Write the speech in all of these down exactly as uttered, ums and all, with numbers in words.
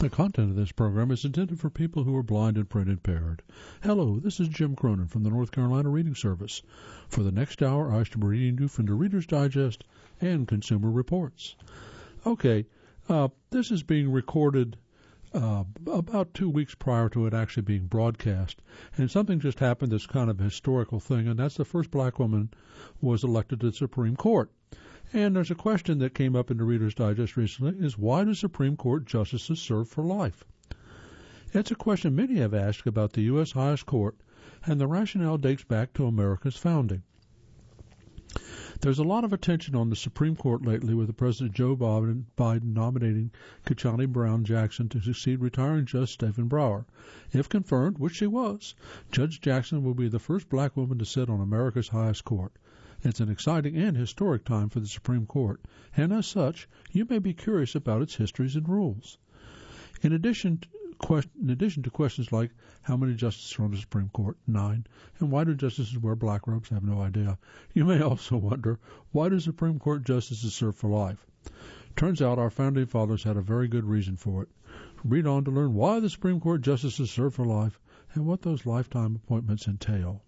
The content of this program is intended for people who are blind and print impaired. Hello, this is Jim Cronin from the North Carolina Reading Service. For the next hour, I shall be reading you from the Reader's Digest and Consumer Reports. Okay, uh, this is being recorded uh, about two weeks prior to it actually being broadcast, and something just happened that's kind of a historical thing, and that's the first black woman was elected to the Supreme Court. And there's a question that came up in the Reader's Digest recently, is why do Supreme Court justices serve for life? It's a question many have asked about the U S highest court, and the rationale dates back to America's founding. There's a lot of attention on the Supreme Court lately with the President Joe Biden, Biden nominating Ketanji Brown Jackson to succeed retiring Judge Stephen Breyer. If confirmed, which she was, Judge Jackson will be the first black woman to sit on America's highest court. It's an exciting and historic time for the Supreme Court, and as such, you may be curious about its histories and rules. In addition to, question, in addition to questions like how many justices are on the Supreme Court, nine, and why do justices wear black robes, I have no idea, you may also wonder, why do Supreme Court justices serve for life? Turns out our founding fathers had a very good reason for it. Read on to learn why the Supreme Court justices serve for life and what those lifetime appointments entail.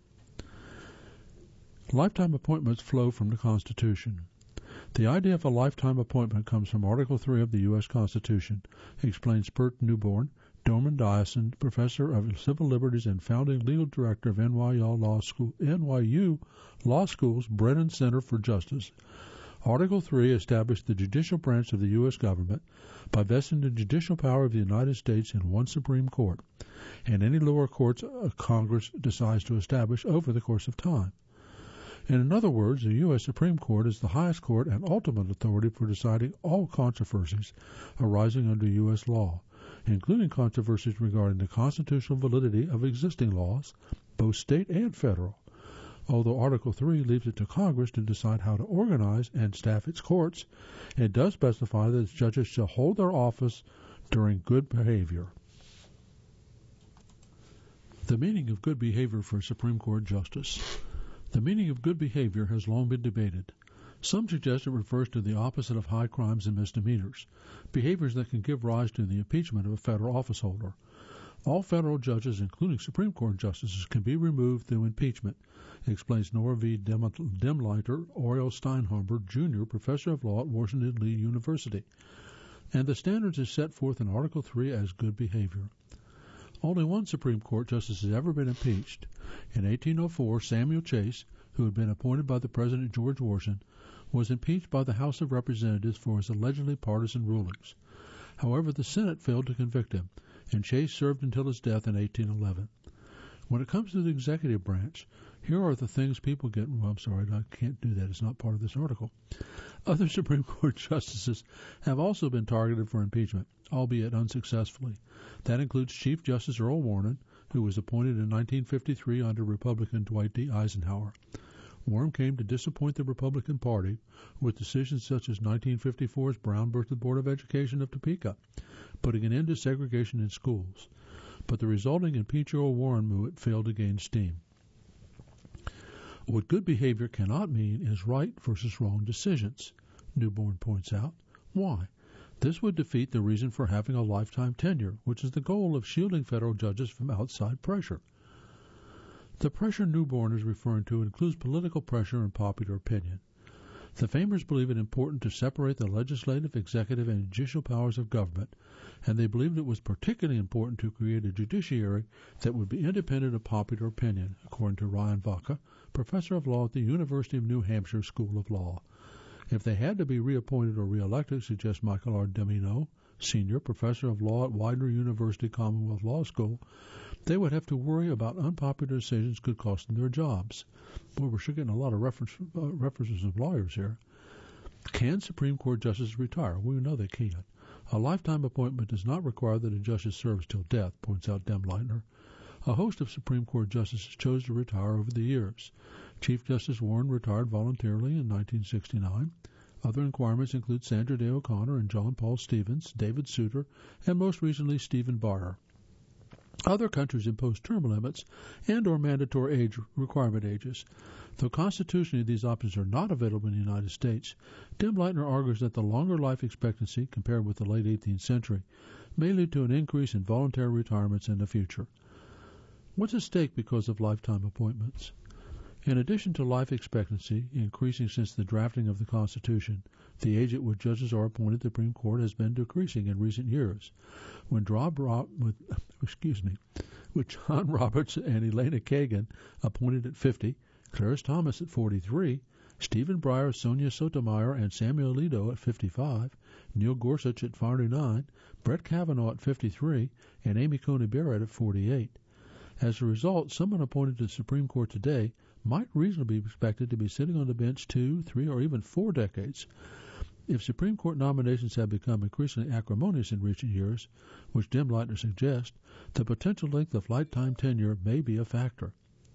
Lifetime appointments flow from the Constitution. The idea of a lifetime appointment comes from Article three of the U S Constitution, explains Bert Newborn, Dorman Dyson, Professor of Civil Liberties and founding legal director of N Y U Law School, N Y U Law School's Brennan Center for Justice. Article three established the judicial branch of the U S government by vesting the judicial power of the United States in one Supreme Court, and any lower courts Congress decides to establish over the course of time. And in other words, the U S Supreme Court is the highest court and ultimate authority for deciding all controversies arising under U S law, including controversies regarding the constitutional validity of existing laws, both state and federal. Although Article three leaves it to Congress to decide how to organize and staff its courts, it does specify that its judges shall hold their office during good behavior. The meaning of good behavior for a Supreme Court justice. The meaning of good behavior has long been debated. Some suggest it refers to the opposite of high crimes and misdemeanors, behaviors that can give rise to the impeachment of a federal officeholder. All federal judges, including Supreme Court justices, can be removed through impeachment, explains Nora V. Demleiter, Oriel Steinhumber, Junior, Professor of Law at Washington Lee University. And the standards is set forth in Article three as good behavior. Only one Supreme Court justice has ever been impeached. In eighteen oh four, Samuel Chase, who had been appointed by the President George Washington, was impeached by the House of Representatives for his allegedly partisan rulings. However, the Senate failed to convict him, and Chase served until his death in eighteen eleven. When it comes to the executive branch, here are the things people get. Well, I'm sorry, I can't do that. It's not part of this article. Other Supreme Court justices have also been targeted for impeachment, albeit unsuccessfully. That includes Chief Justice Earl Warren, who was appointed in nineteen fifty-three under Republican Dwight D. Eisenhower. Warren came to disappoint the Republican Party with decisions such as nineteen fifty-four's Brown versus Board of Education of Topeka, putting an end to segregation in schools. But the resulting impeach Earl Warren movement failed to gain steam. What good behavior cannot mean is right versus wrong decisions, Newborn points out. Why? This would defeat the reason for having a lifetime tenure, which is the goal of shielding federal judges from outside pressure. The pressure Newborn is referring to includes political pressure and popular opinion. The Famers believe it important to separate the legislative, executive, and judicial powers of government, and they believed it was particularly important to create a judiciary that would be independent of popular opinion, according to Ryan Vaca, professor of law at the University of New Hampshire School of Law. If they had to be reappointed or reelected, suggests Michael R. Domino, senior professor of law at Widener University Commonwealth Law School, they would have to worry about unpopular decisions could cost them their jobs. Boy, we're sure getting a lot of reference, uh, references of lawyers here. Can Supreme Court justices retire? We know they can. A lifetime appointment does not require that a justice serves till death, points out Demleiter. A host of Supreme Court justices chose to retire over the years. Chief Justice Warren retired voluntarily in nineteen sixty-nine. Other inquirements include Sandra Day O'Connor and John Paul Stevens, David Souter, and most recently Stephen Breyer. Other countries impose term limits and or mandatory age requirement ages. Though constitutionally these options are not available in the United States, Demleiter argues that the longer life expectancy, compared with the late eighteenth century, may lead to an increase in voluntary retirements in the future. What's at stake because of lifetime appointments? In addition to life expectancy increasing since the drafting of the Constitution, the age at which judges are appointed to the Supreme Court has been decreasing in recent years. When Rob, Rob, with, excuse me, with John Roberts and Elena Kagan appointed at fifty, Clarence Thomas at forty-three, Stephen Breyer, Sonia Sotomayor, and Samuel Alito at fifty-five, Neil Gorsuch at forty-nine, Brett Kavanaugh at fifty-three, and Amy Coney Barrett at forty-eight. As a result, someone appointed to the Supreme Court today might reasonably be expected to be sitting on the bench two, three, or even four decades. If Supreme Court nominations have become increasingly acrimonious in recent years, which Dim Leitner suggests, the potential length of lifetime tenure may be a factor.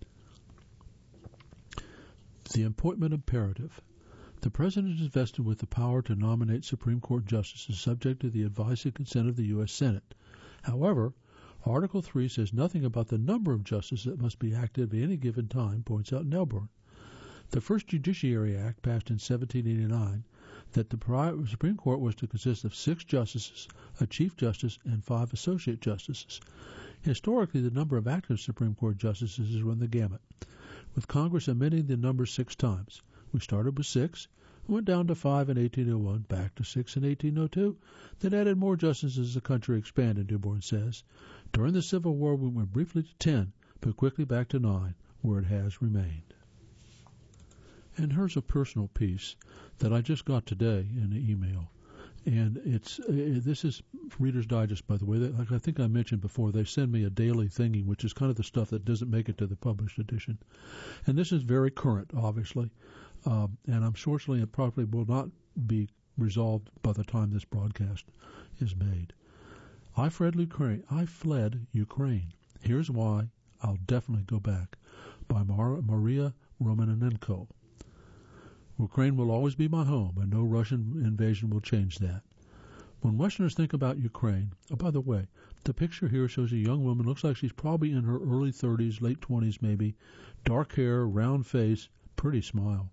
The appointment imperative. The President is vested with the power to nominate Supreme Court justices subject to the advice and consent of the U S Senate. However, Article three says nothing about the number of justices that must be active at any given time, points out Nelborn. The first Judiciary Act, passed in seventeen eighty-nine, that the Supreme Court was to consist of six justices, a Chief Justice, and five Associate Justices. Historically, the number of active Supreme Court justices has run the gamut, with Congress amending the number six times. We started with six, went down to five in eighteen oh one, back to six in eighteen oh two, then added more justices as the country expanded, Newborn says. During the Civil War, we went briefly to ten, but quickly back to nine, where it has remained. And here's a personal piece that I just got today in an email. And it's uh, this is Reader's Digest, by the way. Like I think I mentioned before, they send me a daily thingy, which is kind of the stuff that doesn't make it to the published edition. And this is very current, obviously. Um, and unfortunately, it probably will not be resolved by the time this broadcast is made. I fled Ukraine. I fled Ukraine. Here's why I'll definitely go back. By Mar- Maria Romanenko. Ukraine will always be my home, and no Russian invasion will change that. When Westerners think about Ukraine, oh, by the way, the picture here shows a young woman, looks like she's probably in her early thirties, late twenties maybe, dark hair, round face, pretty smile.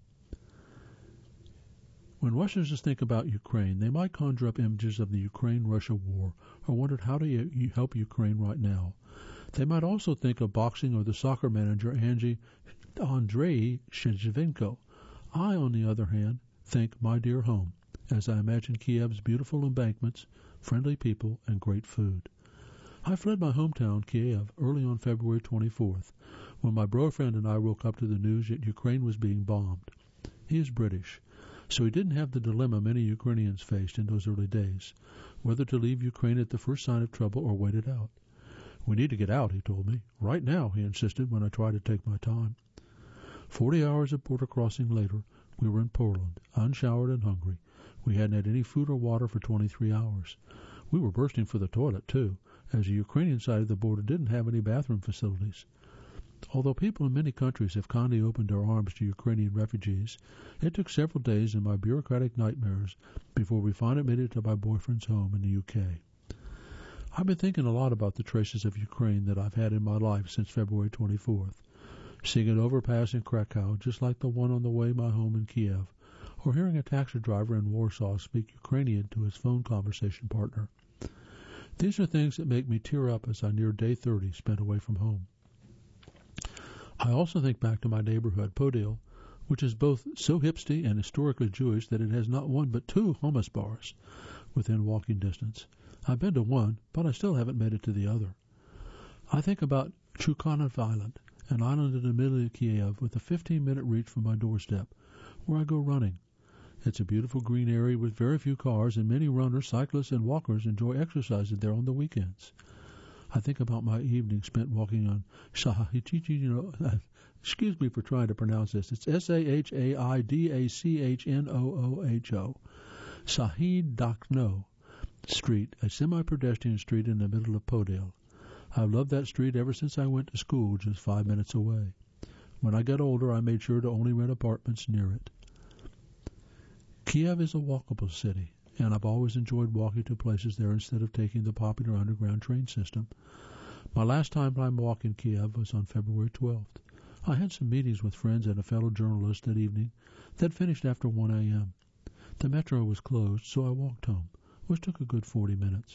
When Westerners think about Ukraine, they might conjure up images of the Ukraine-Russia war or wondered how do you help Ukraine right now. They might also think of boxing or the soccer manager Angie Andrei Shevchenko. I, on the other hand, think my dear home, as I imagine Kiev's beautiful embankments, friendly people, and great food. I fled my hometown, Kiev, early on February twenty-fourth, when my boyfriend and I woke up to the news that Ukraine was being bombed. He is British, so he didn't have the dilemma many Ukrainians faced in those early days, whether to leave Ukraine at the first sign of trouble or wait it out. We need to get out, he told me. Right now, he insisted when I tried to take my time. Forty hours of border crossing later, we were in Poland, unshowered and hungry. We hadn't had any food or water for twenty-three hours. We were bursting for the toilet, too, as the Ukrainian side of the border didn't have any bathroom facilities. Although people in many countries have kindly opened their arms to Ukrainian refugees, it took several days and my bureaucratic nightmares before we finally made it to my boyfriend's home in the U K. I've been thinking a lot about the traces of Ukraine that I've had in my life since February twenty-fourth. Seeing an overpass in Krakow, just like the one on the way my home in Kiev, or hearing a taxi driver in Warsaw speak Ukrainian to his phone conversation partner. These are things that make me tear up as I near day thirty spent away from home. I also think back to my neighborhood, Podil, which is both so hipsty and historically Jewish that it has not one but two hummus bars within walking distance. I've been to one, but I still haven't made it to the other. I think about Chukhanov Island, an island in the middle of Kiev with a fifteen-minute reach from my doorstep, where I go running. It's a beautiful green area with very few cars, and many runners, cyclists, and walkers enjoy exercising there on the weekends. I think about my evening spent walking on Shahichichi, you know, excuse me for trying to pronounce this. It's S A H A I D A C H N O O H O, Shahid-Dakhno Street, a semi-pedestrian street in the middle of Podil. I've loved that street ever since I went to school just five minutes away. When I got older, I made sure to only rent apartments near it. Kiev is a walkable city, and I've always enjoyed walking to places there instead of taking the popular underground train system. My last time I walked in Kiev was on February twelfth. I had some meetings with friends and a fellow journalist that evening that finished after one a.m. The metro was closed, so I walked home, which took a good forty minutes.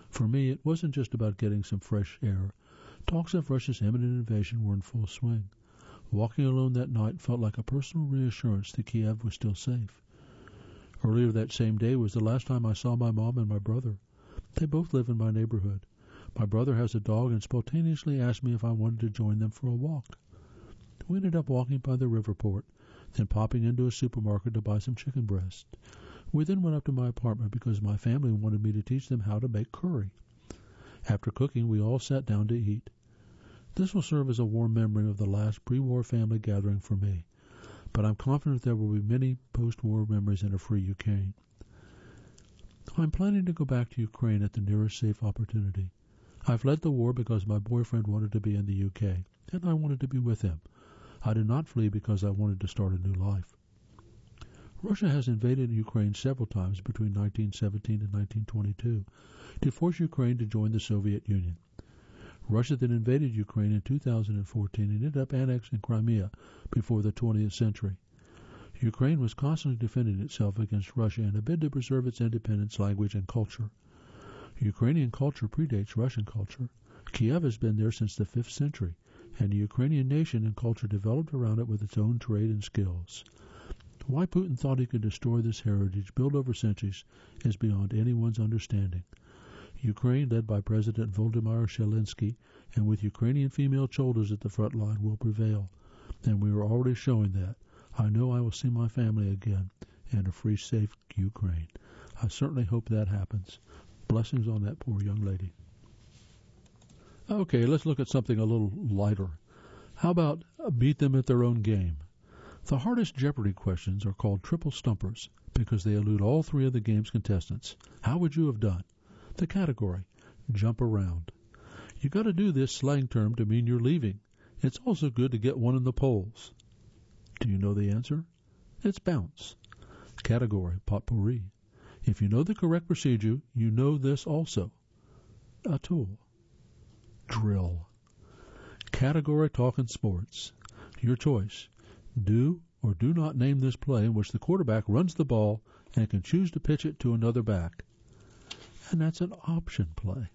For me, it wasn't just about getting some fresh air. Talks of Russia's imminent invasion were in full swing. Walking alone that night felt like a personal reassurance that Kiev was still safe. Earlier that same day was the last time I saw my mom and my brother. They both live in my neighborhood. My brother has a dog and spontaneously asked me if I wanted to join them for a walk. We ended up walking by the riverport, then popping into a supermarket to buy some chicken breast. We then went up to my apartment because my family wanted me to teach them how to make curry. After cooking, we all sat down to eat. This will serve as a warm memory of the last pre-war family gathering for me, but I'm confident there will be many post-war memories in a free Ukraine. I'm planning to go back to Ukraine at the nearest safe opportunity. I've led the war because my boyfriend wanted to be in the U K, and I wanted to be with him. I did not flee because I wanted to start a new life. Russia has invaded Ukraine several times between nineteen seventeen and nineteen twenty-two to force Ukraine to join the Soviet Union. Russia then invaded Ukraine in two thousand fourteen and ended up annexing Crimea before the twentieth century. Ukraine was constantly defending itself against Russia in a bid to preserve its independence, language, and culture. Ukrainian culture predates Russian culture. Kiev has been there since the fifth century, and the Ukrainian nation and culture developed around it with its own trade and skills. Why Putin thought he could destroy this heritage built over centuries is beyond anyone's understanding. Ukraine, led by President Volodymyr Zelensky, and with Ukrainian female soldiers at the front line, will prevail, and we are already showing that. I know I will see my family again in a free, safe Ukraine. I certainly hope that happens. Blessings on that poor young lady. Okay, let's look at something a little lighter. How about beat them at their own game? The hardest Jeopardy questions are called triple stumpers because they elude all three of the game's contestants. How would you have done? The category, jump around. You got to do this slang term to mean you're leaving. It's also good to get one in the polls. Do you know the answer? It's bounce. Category, potpourri. If you know the correct procedure, you know this also. A tool. Drill. Category, talking sports. Your choice. Do or do not name this play in which the quarterback runs the ball and can choose to pitch it to another back. And that's an option play.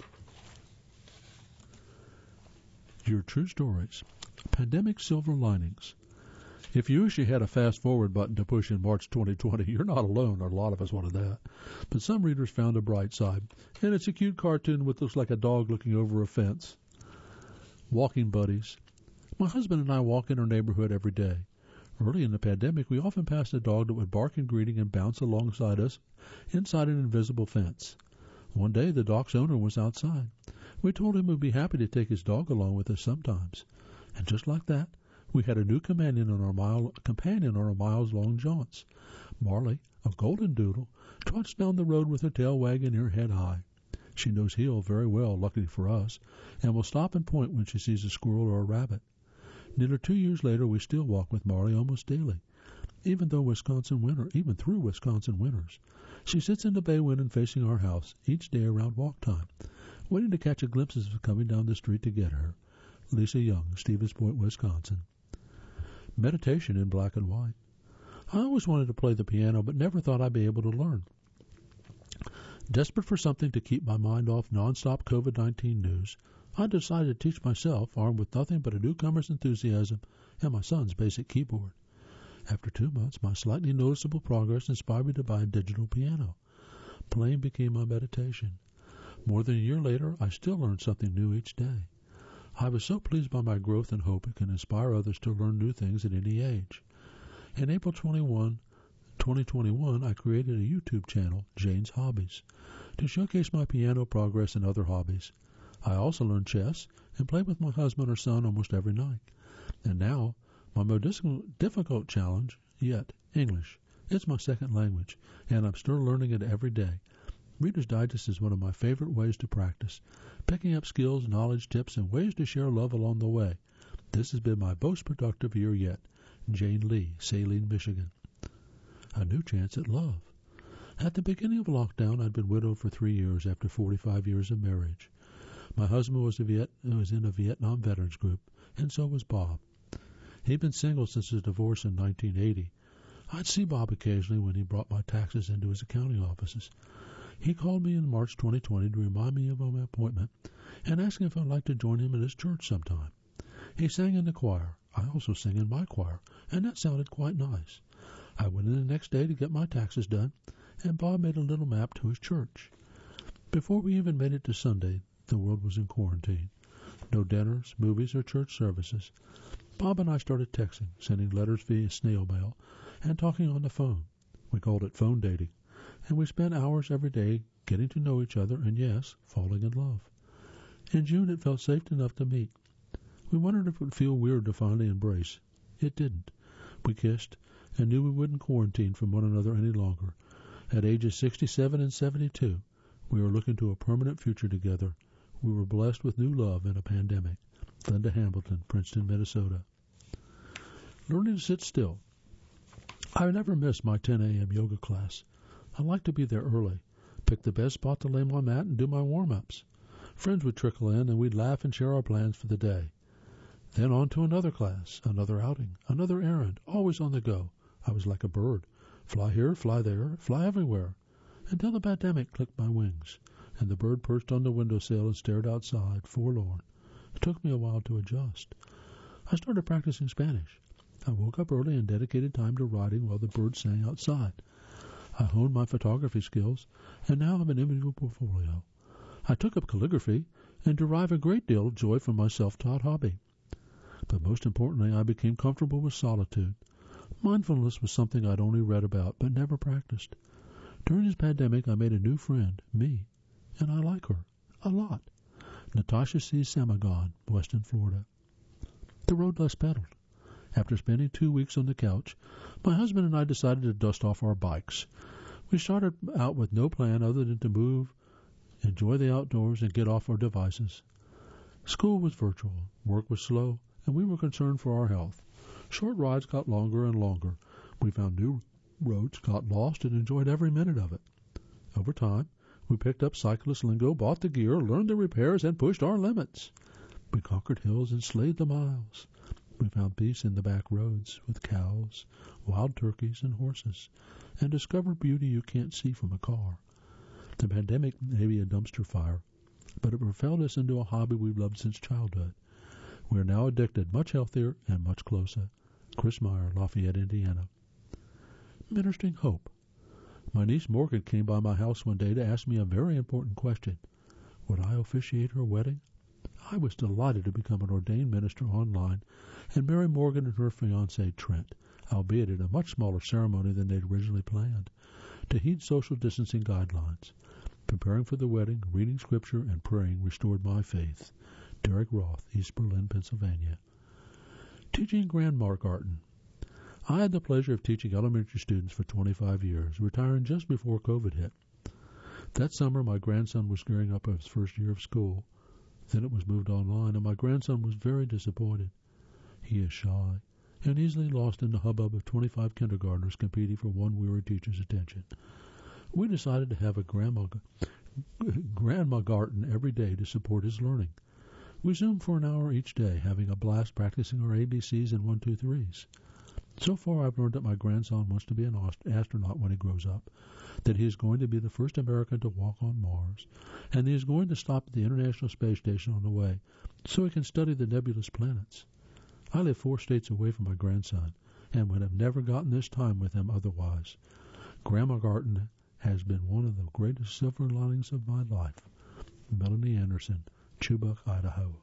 Your true stories. Pandemic silver linings. If you wish you had a fast-forward button to push in March twenty twenty, you're not alone. A lot of us wanted that. But some readers found a bright side, and it's a cute cartoon which looks like a dog looking over a fence. Walking buddies. My husband and I walk in our neighborhood every day. Early in the pandemic, we often passed a dog that would bark in greeting and bounce alongside us inside an invisible fence. One day, the dog's owner was outside. We told him we'd be happy to take his dog along with us sometimes. And just like that, we had a new companion on our mile companion on our miles-long jaunts. Marley, a golden doodle, trots down the road with her tail wagging her head high. She knows heel very well, luckily for us, and will stop and point when she sees a squirrel or a rabbit. Nearly two years later, we still walk with Marley almost daily, even though Wisconsin winter, even through Wisconsin winters. She sits in the bay window facing our house each day around walk time, waiting to catch a glimpse of us coming down the street to get her. Lisa Young, Stevens Point, Wisconsin. Meditation in black and white. I always wanted to play the piano, but never thought I'd be able to learn. Desperate for something to keep my mind off nonstop COVID nineteen news, I decided to teach myself, armed with nothing but a newcomer's enthusiasm and my son's basic keyboard. After two months, my slightly noticeable progress inspired me to buy a digital piano. Playing became my meditation. More than a year later, I still learn something new each day. I was so pleased by my growth and hope it can inspire others to learn new things at any age. In April twenty-first, twenty twenty-one, I created a YouTube channel, Jane's Hobbies, to showcase my piano progress and other hobbies. I also learn chess and play with my husband or son almost every night. And now, my most difficult challenge yet, English. It's my second language, and I'm still learning it every day. Reader's Digest is one of my favorite ways to practice, picking up skills, knowledge, tips, and ways to share love along the way. This has been my most productive year yet. Jane Lee, Saline, Michigan. A new chance at love. At the beginning of lockdown, I'd been widowed for three years after forty-five years of marriage. My husband was, a Viet- was in a Vietnam veterans group, and so was Bob. He'd been single since his divorce in nineteen eighty. I'd see Bob occasionally when he brought my taxes into his accounting offices. He called me in March twenty twenty to remind me of my appointment and asked if I'd like to join him at his church sometime. He sang in the choir. I also sing in my choir, and that sounded quite nice. I went in the next day to get my taxes done, and Bob made a little map to his church. Before we even made it to Sunday, the world was in quarantine. No dinners, movies, or church services. Bob and I started texting, sending letters via snail mail, and talking on the phone. We called it phone dating, and we spent hours every day getting to know each other and, yes, falling in love. In June, it felt safe enough to meet. We wondered if it would feel weird to finally embrace. It didn't. We kissed and knew we wouldn't quarantine from one another any longer. At ages sixty-seven and seventy-two, we were looking to a permanent future together. We were blessed with new love in a pandemic. Linda Hamilton, Princeton, Minnesota. Learning to sit still. I never missed my ten a.m. yoga class. I like to be there early, pick the best spot to lay my mat and do my warm-ups. Friends would trickle in, and we'd laugh and share our plans for the day. Then on to another class, another outing, another errand, always on the go. I was like a bird. Fly here, fly there, fly everywhere, until the pandemic clipped my wings, and the bird perched on the windowsill and stared outside, forlorn. It took me a while to adjust. I started practicing Spanish. I woke up early and dedicated time to writing while the bird sang outside. I honed my photography skills, and now have an enviable portfolio. I took up calligraphy and derive a great deal of joy from my self-taught hobby. But most importantly, I became comfortable with solitude. Mindfulness was something I'd only read about but never practiced. During this pandemic, I made a new friend, me, and I like her a lot. Natasha C. Samagon, Weston, Florida. The road less pedaled. After spending two weeks on the couch, my husband and I decided to dust off our bikes. We started out with no plan other than to move, enjoy the outdoors, and get off our devices. School was virtual, work was slow, and we were concerned for our health. Short rides got longer and longer. We found new roads, got lost, and enjoyed every minute of it. Over time, we picked up cyclist lingo, bought the gear, learned the repairs, and pushed our limits. We conquered hills and slayed the miles. We found peace in the back roads with cows, wild turkeys, and horses, and discovered beauty you can't see from a car. The pandemic may be a dumpster fire, but it propelled us into a hobby we've loved since childhood. We are now addicted, much healthier and much closer. Chris Meyer, Lafayette, Indiana. Ministering hope. My niece Morgan came by my house one day to ask me a very important question. Would I officiate her wedding? I was delighted to become an ordained minister online and marry Morgan and her fiancé Trent, albeit at a much smaller ceremony than they'd originally planned, to heed social distancing guidelines. Preparing for the wedding, reading scripture, and praying restored my faith. Derek Roth, East Berlin, Pennsylvania. Teaching Grandmagarten. I had the pleasure of teaching elementary students for twenty-five years, retiring just before COVID hit. That summer, my grandson was gearing up for his first year of school. Then it was moved online, and my grandson was very disappointed. He is shy and easily lost in the hubbub of twenty-five kindergartners competing for one weary teacher's attention. We decided to have a grandma, Grandmagarten every day to support his learning. We Zoomed for an hour each day, having a blast practicing our A B Cs and one, two, threes. So far, I've learned that my grandson wants to be an astronaut when he grows up, that he is going to be the first American to walk on Mars, and he is going to stop at the International Space Station on the way so he can study the nebulous planets. I live four states away from my grandson and would have never gotten this time with him otherwise. Grandmagarten has been one of the greatest silver linings of my life. Melanie Anderson, Chubbuck, Idaho.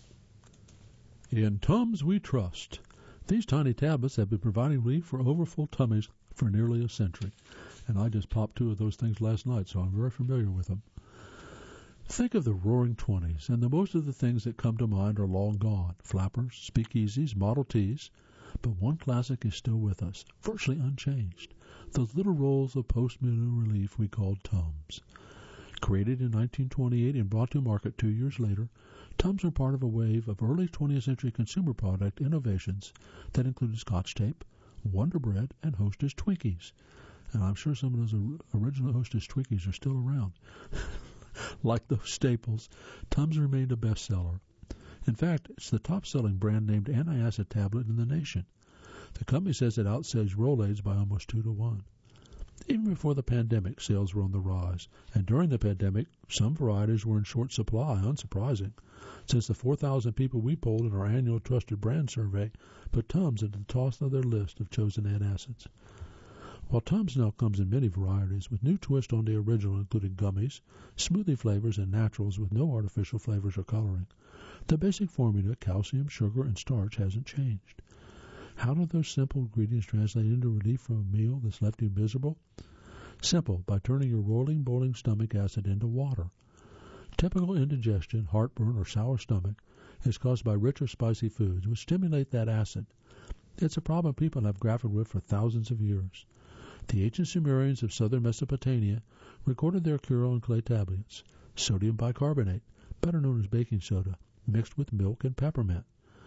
In Tums We Trust. These tiny tablets have been providing relief for overfull tummies for nearly a century, and I just popped two of those things last night, so I'm very familiar with them. Think of the roaring twenties, and the most of the things that come to mind are long gone. Flappers, speakeasies, Model Ts, but one classic is still with us, virtually unchanged. Those little rolls of post-meal relief we called Tums. Created in nineteen twenty-eight and brought to market two years later, Tums are part of a wave of early twentieth century consumer product innovations that included Scotch Tape, Wonder Bread, and Hostess Twinkies. And I'm sure some of those original Hostess Twinkies are still around. Like those staples, Tums remained a bestseller. In fact, it's the top-selling brand-named antacid tablet in the nation. The company says it outsells Rolaids by almost two to one. Even before the pandemic, sales were on the rise, and during the pandemic, some varieties were in short supply, unsurprising, since the four thousand people we polled in our annual Trusted Brand Survey put Tums at the top of their list of chosen antacids. While Tums now comes in many varieties, with new twists on the original including gummies, smoothie flavors, and naturals with no artificial flavors or coloring, the basic formula, calcium, sugar, and starch, hasn't changed. How do those simple ingredients translate into relief from a meal that's left you miserable? Simple, by turning your rolling, boiling stomach acid into water. Typical indigestion, heartburn, or sour stomach is caused by rich or spicy foods, which stimulate that acid. It's a problem people have grappled with for thousands of years. The ancient Sumerians of southern Mesopotamia recorded their cure on clay tablets, sodium bicarbonate, better known as baking soda, mixed with milk and peppermint.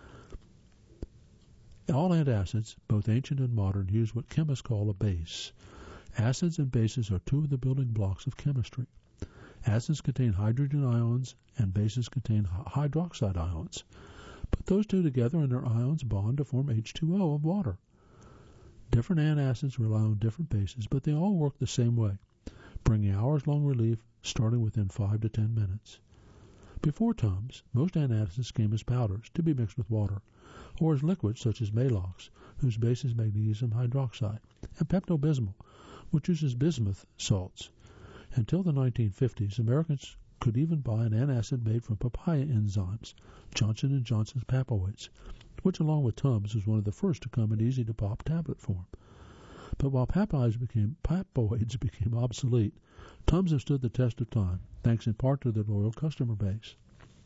All antacids, both ancient and modern, use what chemists call a base. Acids and bases are two of the building blocks of chemistry. Acids contain hydrogen ions and bases contain hydroxide ions. Put those two together and their ions bond to form H two O of water. Different antacids rely on different bases, but they all work the same way, bringing hours-long relief starting within five to ten minutes. Before Tums, most antacids came as powders to be mixed with water, or as liquids such as Malox, whose base is magnesium hydroxide, and Pepto-Bismol, which uses bismuth salts. Until the nineteen fifties, Americans could even buy an antacid made from papaya enzymes, Johnson and Johnson's Papoids, which along with Tums was one of the first to come in easy-to-pop tablet form. But while Papoids became, Papoids became obsolete, Tums have stood the test of time, thanks in part to their loyal customer base.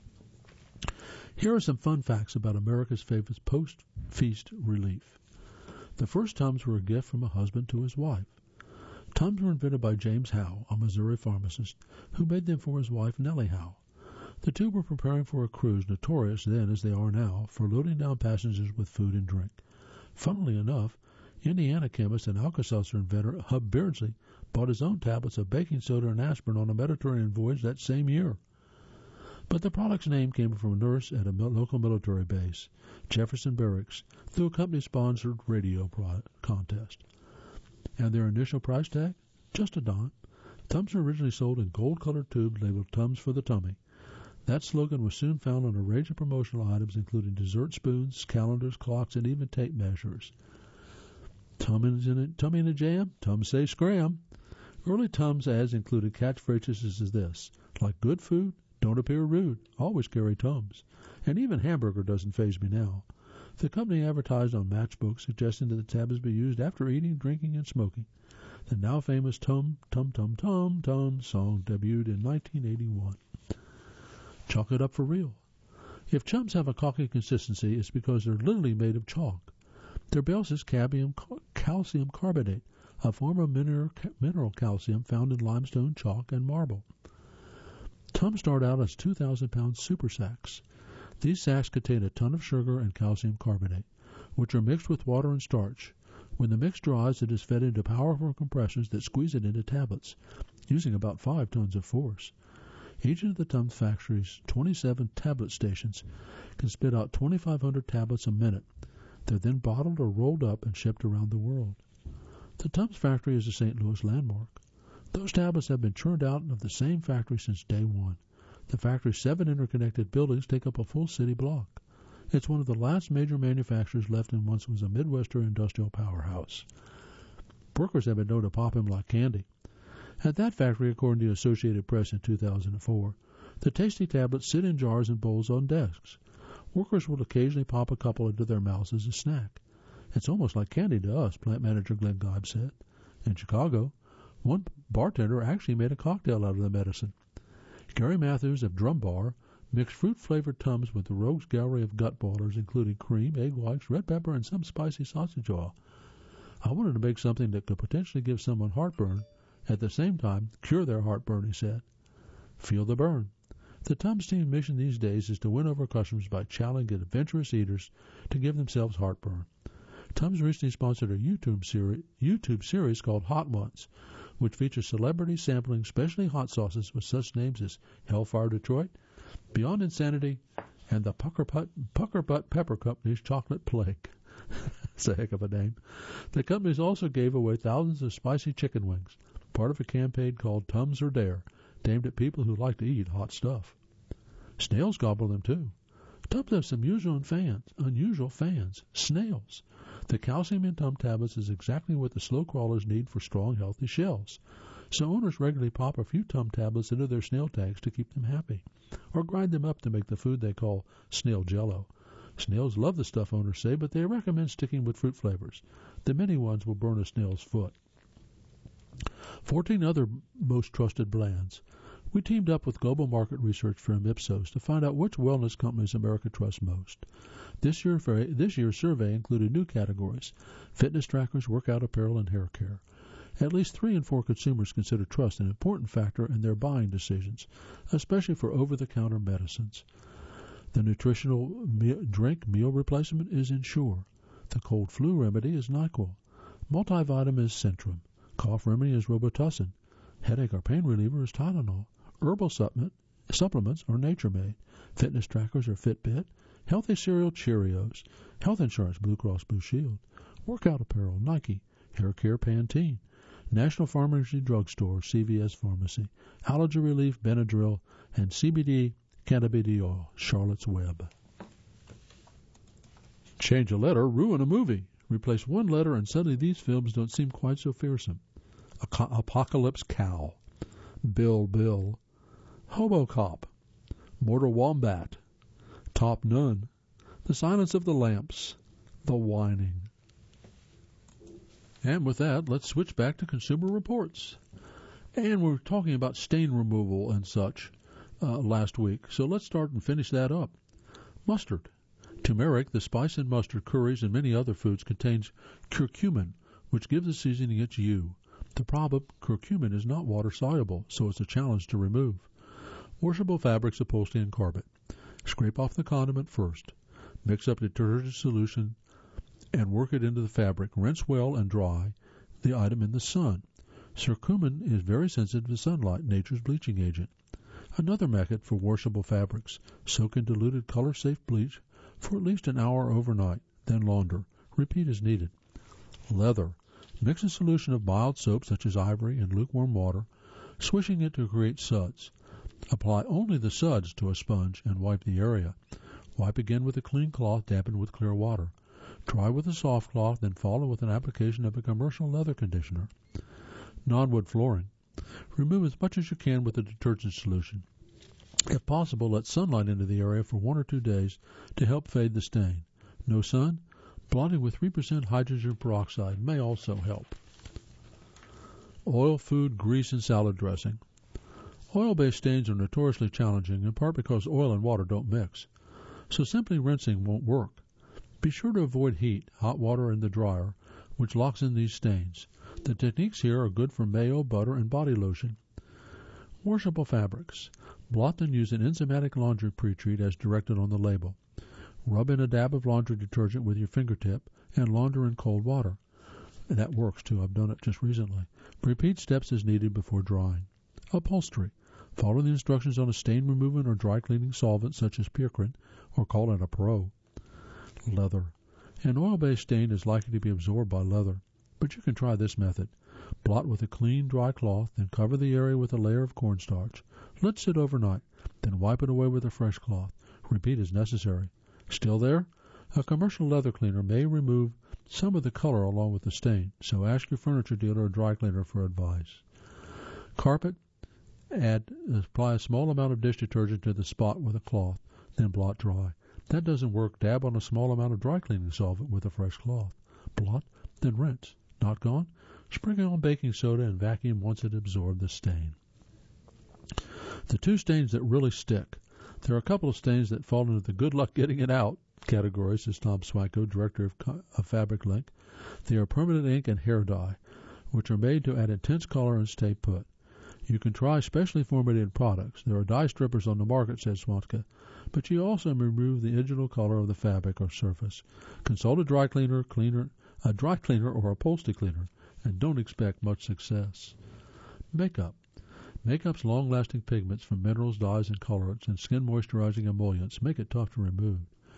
Here are some fun facts about America's favorite post-feast relief. The first Tums were a gift from a husband to his wife. Tums were invented by James Howe, a Missouri pharmacist, who made them for his wife Nellie Howe. The two were preparing for a cruise notorious then as they are now for loading down passengers with food and drink. Funnily enough, Indiana chemist and Alka-Seltzer inventor Hub Beardsley bought his own tablets of baking soda and aspirin on a Mediterranean voyage that same year. But the product's name came from a nurse at a local military base, Jefferson Barracks, through a company-sponsored radio contest. And their initial price tag? Just a dime. Tums were originally sold in gold-colored tubes labeled Tums for the Tummy. That slogan was soon found on a range of promotional items, including dessert spoons, calendars, clocks, and even tape measures. Tums in a, tummy in a jam? Tums say scram. Early Tums ads included catchphrases as this, like good food, don't appear rude, always carry Tums. And even hamburger doesn't faze me now. The company advertised on matchbooks suggesting that the tablets be used after eating, drinking, and smoking. The now famous Tum, Tum, Tum, Tum, Tum song debuted in nineteen eighty-one. Chalk it up for real. If Tums have a chalky consistency, it's because they're literally made of chalk. Their base is cadmium calcium carbonate, a form of mineral, mineral calcium found in limestone, chalk, and marble. Tums start out as two thousand pound super sacks. These sacks contain a ton of sugar and calcium carbonate, which are mixed with water and starch. When the mix dries, it is fed into powerful compressors that squeeze it into tablets, using about five tons of force. Each of the Tums factory's twenty-seven tablet stations can spit out twenty-five hundred tablets a minute. They're then bottled or rolled up and shipped around the world. The Tums factory is a Saint Louis landmark. Those tablets have been churned out of the same factory since day one. The factory's seven interconnected buildings take up a full city block. It's one of the last major manufacturers left in once was a Midwestern industrial powerhouse. Workers have been known to pop them like candy. At that factory, according to the Associated Press in two thousand four, the tasty tablets sit in jars and bowls on desks. Workers will occasionally pop a couple into their mouths as a snack. It's almost like candy to us, plant manager Glenn Geib said. In Chicago, one bartender actually made a cocktail out of the medicine. Gary Matthews of Drum Bar mixed fruit-flavored Tums with the rogues gallery of gut ballers, including cream, egg whites, red pepper, and some spicy sausage oil. I wanted to make something that could potentially give someone heartburn, at the same time cure their heartburn, he said. Feel the burn. The Tums team mission these days is to win over customers by challenging adventurous eaters to give themselves heartburn. Tums recently sponsored a YouTube series, YouTube series called Hot Ones, which features celebrities sampling specially hot sauces with such names as Hellfire Detroit, Beyond Insanity, and the Pucker Butt, Pucker Butt Pepper Company's Chocolate Plague. That's a heck of a name. The companies also gave away thousands of spicy chicken wings, part of a campaign called Tums or Dare, aimed at people who like to eat hot stuff. Snails gobble them too. Tums have some unusual fans, unusual fans, snails. The calcium in Tum tablets is exactly what the slow crawlers need for strong, healthy shells. So owners regularly pop a few Tum tablets into their snail tanks to keep them happy, or grind them up to make the food they call snail jello. Snails love the stuff, owners say, but they recommend sticking with fruit flavors. The many ones will burn a snail's foot. Fourteen other most trusted brands. We teamed up with global market research firm Ipsos to find out which wellness companies America trusts most. This, year, this year's survey included new categories: fitness trackers, workout apparel, and hair care. At least three in four consumers consider trust an important factor in their buying decisions, especially for over-the-counter medicines. The nutritional meal, drink meal replacement is Ensure. The cold flu remedy is NyQuil. Multivitamin is Centrum. Cough remedy is Robitussin. Headache or pain reliever is Tylenol. Herbal supplement, supplements are Nature Made. Fitness trackers are Fitbit. Healthy cereal, Cheerios. Health insurance, Blue Cross Blue Shield. Workout apparel, Nike. Hair care, Pantene. National Pharmacy Drugstore, C V S Pharmacy. Allergy relief, Benadryl. And C B D cannabidiol, Charlotte's Web. Change a letter, ruin a movie. Replace one letter and suddenly these films don't seem quite so fearsome. Apocalypse Cow. Bill Bill. Hobocop. Mortal Wombat. Top Nun. The Silence of the Lambs. The Whining. And with that, let's switch back to Consumer Reports. And we're talking about stain removal and such uh, last week, so let's start and finish that up. Mustard. Turmeric, the spice in mustard, curries, and many other foods, contains curcumin, which gives the seasoning its hue. The problem, curcumin is not water-soluble, so it's a challenge to remove. Washable fabrics, upholstery, and carpet. Scrape off the condiment first. Mix up detergent solution and work it into the fabric. Rinse well and dry the item in the sun. Curcumin is very sensitive to sunlight, nature's bleaching agent. Another method for washable fabrics. Soak in diluted color-safe bleach for at least an hour overnight, then launder. Repeat as needed. Leather. Mix a solution of mild soap such as ivory and lukewarm water, swishing it to create suds. Apply only the suds to a sponge and wipe the area. Wipe again with a clean cloth dampened with clear water. Dry with a soft cloth, then follow with an application of a commercial leather conditioner. Non-wood flooring. Remove as much as you can with a detergent solution. If possible, let sunlight into the area for one or two days to help fade the stain. No sun? Blotting with three percent hydrogen peroxide may also help. Oil, food, grease, and salad dressing. Oil-based stains are notoriously challenging, in part because oil and water don't mix. So simply rinsing won't work. Be sure to avoid heat, hot water, and the dryer, which locks in these stains. The techniques here are good for mayo, butter, and body lotion. Washable fabrics. Blot and use an enzymatic laundry pre-treat as directed on the label. Rub in a dab of laundry detergent with your fingertip and launder in cold water. That works too. I've done it just recently. Repeat steps as needed before drying. Upholstery. Follow the instructions on a stain removing or dry cleaning solvent such as Pircrin, or call in a pro. Leather. An oil-based stain is likely to be absorbed by leather, but you can try this method. Blot with a clean, dry cloth, then cover the area with a layer of cornstarch. Let sit overnight, then wipe it away with a fresh cloth. Repeat as necessary. Still there? A commercial leather cleaner may remove some of the color along with the stain, so ask your furniture dealer or dry cleaner for advice. Carpet. Add, apply a small amount of dish detergent to the spot with a cloth, then blot dry. That doesn't work, dab on a small amount of dry cleaning solvent with a fresh cloth. Blot, then rinse. Not gone? Sprinkle on baking soda and vacuum once it absorbed the stain. The two stains that really stick. There are a couple of stains that fall into the good luck getting it out category, says Tom Swanko, director of, of Fabric Link. They are permanent ink and hair dye, which are made to add intense color and stay put. You can try specially formulated products. There are dye strippers on the market, says Swanka, but you also remove the original color of the fabric or surface. Consult a dry cleaner, cleaner, a dry cleaner or upholstery cleaner, and don't expect much success. Makeup. Makeup's long-lasting pigments from minerals, dyes, and colorants and skin moisturizing emollients make it tough to remove.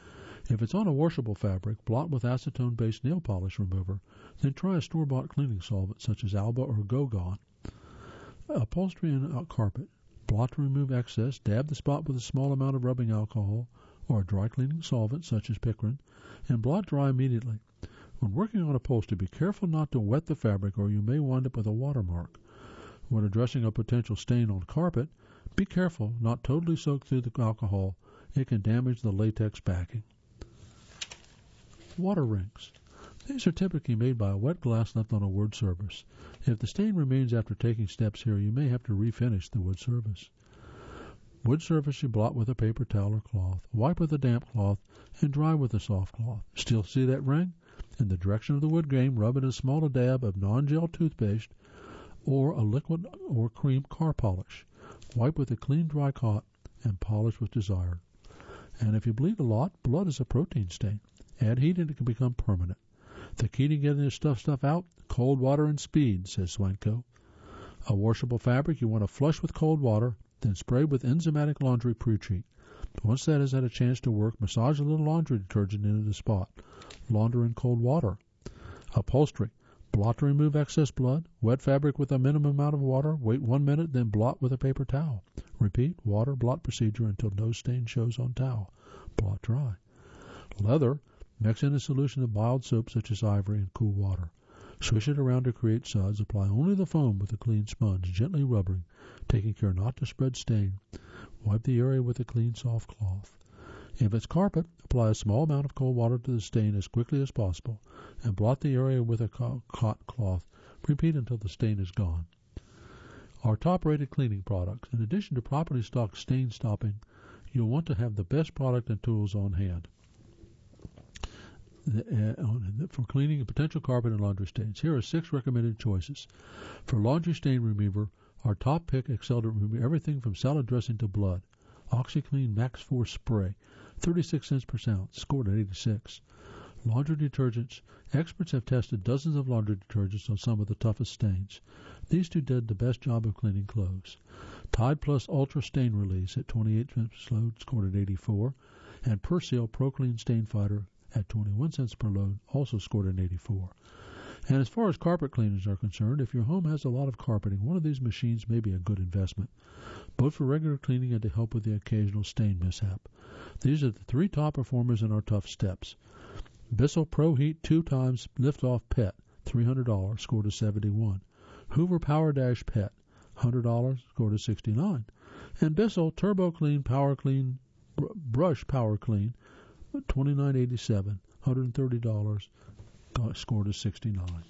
If it's on a washable fabric, blot with acetone-based nail polish remover, then try a store-bought cleaning solvent such as Alba or Go-Gone. Upholstery and uh, carpet. Blot to remove excess, dab the spot with a small amount of rubbing alcohol or a dry cleaning solvent such as Picrin, and blot dry immediately. When working on upholstery, be careful not to wet the fabric or you may wind up with a watermark. When addressing a potential stain on carpet, be careful not totally soak through the alcohol. It can damage the latex backing. Water rings. These are typically made by a wet glass left on a wood surface. If the stain remains after taking steps here, you may have to refinish the wood surface. Wood surface you blot with a paper towel or cloth, wipe with a damp cloth, and dry with a soft cloth. Still see that ring? In the direction of the wood grain, rub in a small dab of non-gel toothpaste or a liquid or cream car polish. Wipe with a clean dry cloth and polish with desired. And if you bleed a lot, blood is a protein stain. Add heat and it can become permanent. The key to getting this stuff stuff out, cold water and speed, says Swenko. A washable fabric you want to flush with cold water, then spray with enzymatic laundry pre-treat. Once that has had a chance to work, massage a little laundry detergent into the spot. Launder in cold water. Upholstery. Blot to remove excess blood. Wet fabric with a minimum amount of water. Wait one minute, then blot with a paper towel. Repeat, water, blot procedure until no stain shows on towel. Blot dry. Leather. Mix in a solution of mild soap such as ivory and cool water. Swish it around to create suds. Apply only the foam with a clean sponge, gently rubbing, taking care not to spread stain. Wipe the area with a clean, soft cloth. If it's carpet, apply a small amount of cold water to the stain as quickly as possible, and blot the area with a cotton cloth. Repeat until the stain is gone. Our top-rated cleaning products. In addition to properly stocked stain stopping, you'll want to have the best product and tools on hand for cleaning potential carpet and laundry stains. Here are six recommended choices. For laundry stain remover, our top pick excelled at removing everything from salad dressing to blood. OxiClean Max Force Spray, thirty-six cents per ounce, scored at eighty-six. Laundry detergents. Experts have tested dozens of laundry detergents on some of the toughest stains. These two did the best job of cleaning clothes. Tide Plus Ultra Stain Release at twenty-eight cents per load, scored at eighty-four. And Persil Pro Clean Stain Fighter at twenty-one cents per load, also scored at eighty-four. And as far as carpet cleaners are concerned, if your home has a lot of carpeting, one of these machines may be a good investment, both for regular cleaning and to help with the occasional stain mishap. These are the three top performers in our tough steps. Bissell Pro Heat two times Lift-Off Pet, three hundred dollars, scored to seventy-one. Hoover Power Dash Pet, one hundred dollars, scored to sixty-nine. And Bissell Turbo Clean Power Clean Br- Brush Power Clean, twenty-nine eighty-seven, one hundred thirty dollars, scored to sixty-nine.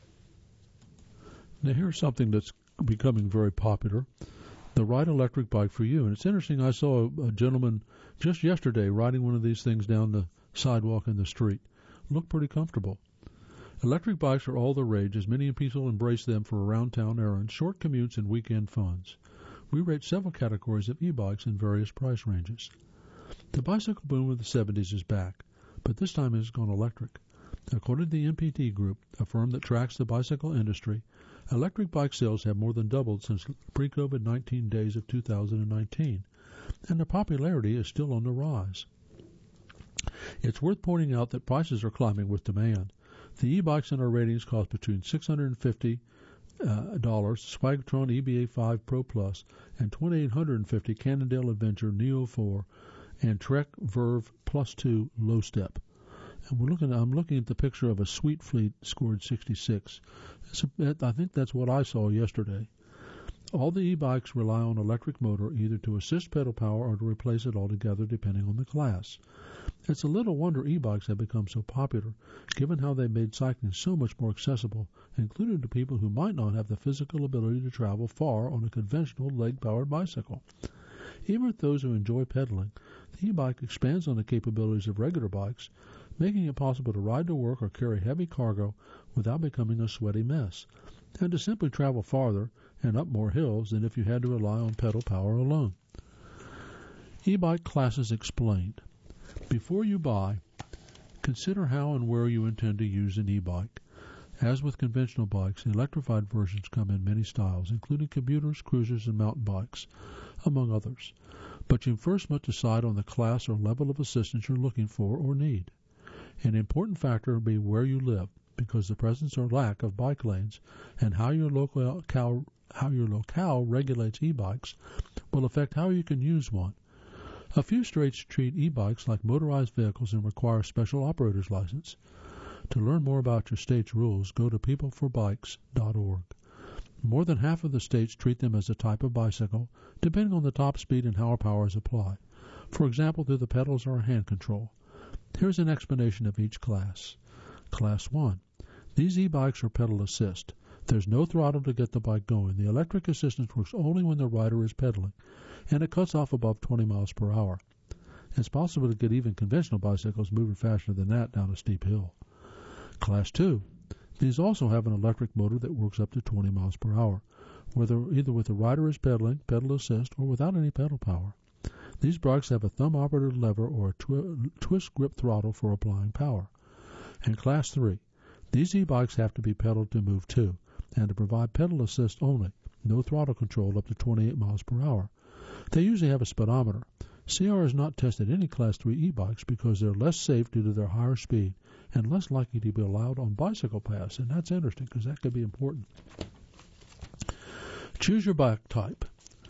Now here's something that's becoming very popular, the Ride Electric Bike for You. And it's interesting, I saw a, a gentleman just yesterday riding one of these things down the sidewalk in the street. Looked pretty comfortable. Electric bikes are all the rage as many people embrace them for around-town errands, short commutes, and weekend funds. We rate several categories of e-bikes in various price ranges. The bicycle boom of the seventies is back, but this time it has gone electric. According to the N P T Group, a firm that tracks the bicycle industry, electric bike sales have more than doubled since pre-COVID nineteen days of two thousand nineteen, and their popularity is still on the rise. It's worth pointing out that prices are climbing with demand. The e-bikes in our ratings cost between six hundred fifty dollars uh, Swagtron E B A five Pro Plus and twenty-eight hundred fifty dollars Cannondale Adventure Neo four and Trek Verve Plus two Low Step. And we're looking. I'm looking at the picture of a Sweet Fleet scored sixty-six. It's a, I think that's what I saw yesterday. All the e-bikes rely on electric motor either to assist pedal power or to replace it altogether, depending on the class. It's a little wonder e-bikes have become so popular, given how they made cycling so much more accessible, including to people who might not have the physical ability to travel far on a conventional leg-powered bicycle. Even with those who enjoy pedaling, the e-bike expands on the capabilities of regular bikes, making it possible to ride to work or carry heavy cargo without becoming a sweaty mess, and to simply travel farther and up more hills than if you had to rely on pedal power alone. E-bike classes explained. Before you buy, consider how and where you intend to use an e-bike. As with conventional bikes, electrified versions come in many styles, including commuters, cruisers, and mountain bikes, among others. but you first must decide on the class or level of assistance you're looking for or need. An important factor will be where you live, because the presence or lack of bike lanes and how your locale, how your locale regulates e-bikes will affect how you can use one. A few states treat e-bikes like motorized vehicles and require a special operator's license. To learn more about your state's rules, go to people for bikes dot org. More than half of the states treat them as a type of bicycle, depending on the top speed and how power is applied. For example, through the pedals or hand control. Here's an explanation of each class. Class one. These e-bikes are pedal assist. There's no throttle to get the bike going. The electric assistance works only when the rider is pedaling, and it cuts off above twenty miles per hour. It's possible to get even conventional bicycles moving faster than that down a steep hill. Class two. These also have an electric motor that works up to twenty miles per hour, whether either with the rider is pedaling, pedal assist, or without any pedal power. These bikes have a thumb-operated lever or a twi- twist grip throttle for applying power. And Class three. These e-bikes have to be pedaled to move too, and to provide pedal assist only, no throttle control up to twenty-eight miles per hour. They usually have a speedometer. C R has not tested any Class three e-bikes because they're less safe due to their higher speed and less likely to be allowed on bicycle paths, and that's interesting because that could be important. Choose your bike type.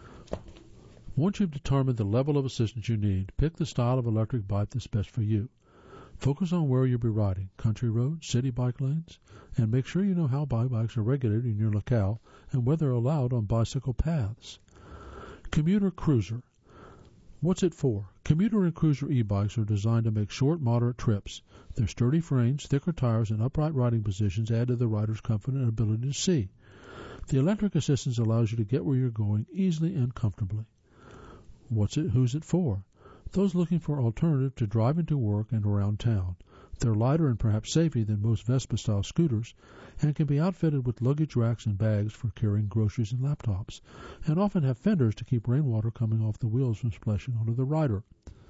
Once you've determined the level of assistance you need, pick the style of electric bike that's best for you. Focus on where you'll be riding, country roads, city bike lanes, and make sure you know how bike bikes are regulated in your locale and whether they're allowed on bicycle paths. Commuter Cruiser. What's it for? Commuter and cruiser e-bikes are designed to make short, moderate trips. Their sturdy frames, thicker tires, and upright riding positions add to the rider's comfort and ability to see. The electric assistance allows you to get where you're going easily and comfortably. What's it? Who's it for? Those looking for an alternative to driving to work and around town. They're lighter and perhaps safer than most Vespa-style scooters and can be outfitted with luggage racks and bags for carrying groceries and laptops, and often have fenders to keep rainwater coming off the wheels from splashing onto the rider.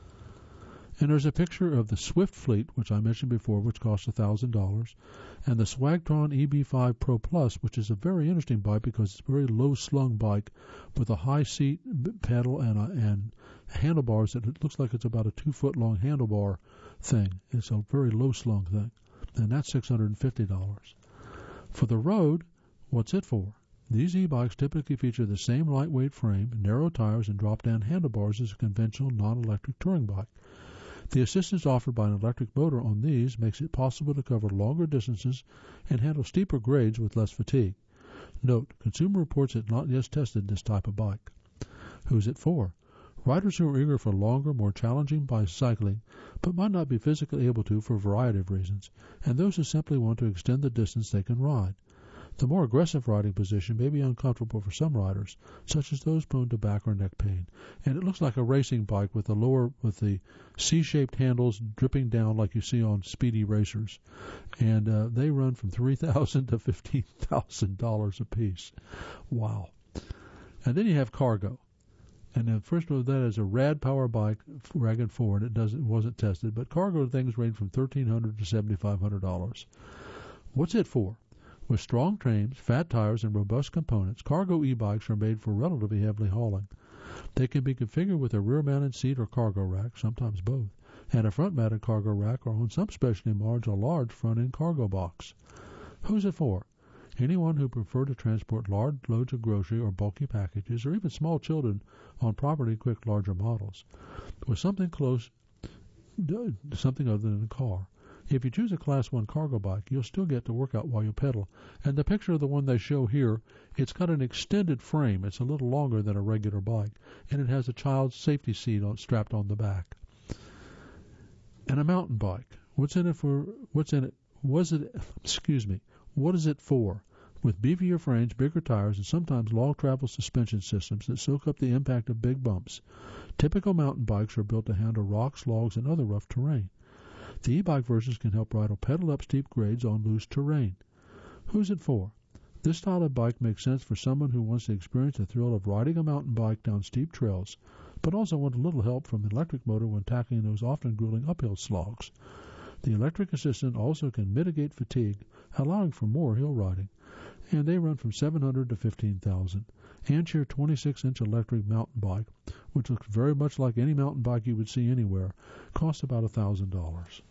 And there's a picture of the Swift Fleet, which I mentioned before, which costs one thousand dollars, and the Swagtron E B five Pro Plus, which is a very interesting bike because it's a very low-slung bike with a high seat pedal and, a, and handlebars that it looks like it's about a two-foot-long handlebar thing. It's a very low-slung thing, and that's six hundred fifty dollars. For the road, what's it for? These e-bikes typically feature the same lightweight frame, narrow tires, and drop-down handlebars as a conventional non-electric touring bike. The assistance offered by an electric motor on these makes it possible to cover longer distances and handle steeper grades with less fatigue. Note, Consumer Reports has not yet tested this type of bike. Who's it for? Riders who are eager for longer, more challenging bicycling, but might not be physically able to for a variety of reasons, and those who simply want to extend the distance they can ride. The more aggressive riding position may be uncomfortable for some riders, such as those prone to back or neck pain. And it looks like a racing bike with the lower, with the C-shaped handles dripping down like you see on speedy racers. And uh, they run from three thousand dollars to fifteen thousand dollars a piece. Wow. And then you have Cargo. And the first one of that is a Rad Power bike, Wagon Ford. It doesn't, wasn't tested, but Cargo things range from thirteen hundred dollars to seventy-five hundred dollars. What's it for? With strong frames, fat tires, and robust components, Cargo e-bikes are made for relatively heavy hauling. They can be configured with a rear-mounted seat or cargo rack, sometimes both, and a front-mounted cargo rack, or on some specialty models, a large front-end cargo box. Who's it for? Anyone who prefer to transport large loads of grocery or bulky packages, or even small children on property quick larger models, with something close, something other than a car. If you choose a Class one cargo bike, you'll still get to work out while you pedal. And the picture of the one they show here, it's got an extended frame. It's a little longer than a regular bike, and it has a child's safety seat on, strapped on the back. And a mountain bike. What's in it for? What's in it? Was it? Excuse me. What is it for? With beefier frames, bigger tires, and sometimes long travel suspension systems that soak up the impact of big bumps. Typical mountain bikes are built to handle rocks, logs, and other rough terrain. The e-bike versions can help rider pedal up steep grades on loose terrain. Who's it for? This style of bike makes sense for someone who wants to experience the thrill of riding a mountain bike down steep trails, but also want a little help from the electric motor when tackling those often grueling uphill slogs. The electric assistant also can mitigate fatigue, allowing for more hill riding. and they run from seven hundred dollars to fifteen thousand dollars. Anshare twenty-six inch electric mountain bike, which looks very much like any mountain bike you would see anywhere, costs about one thousand dollars.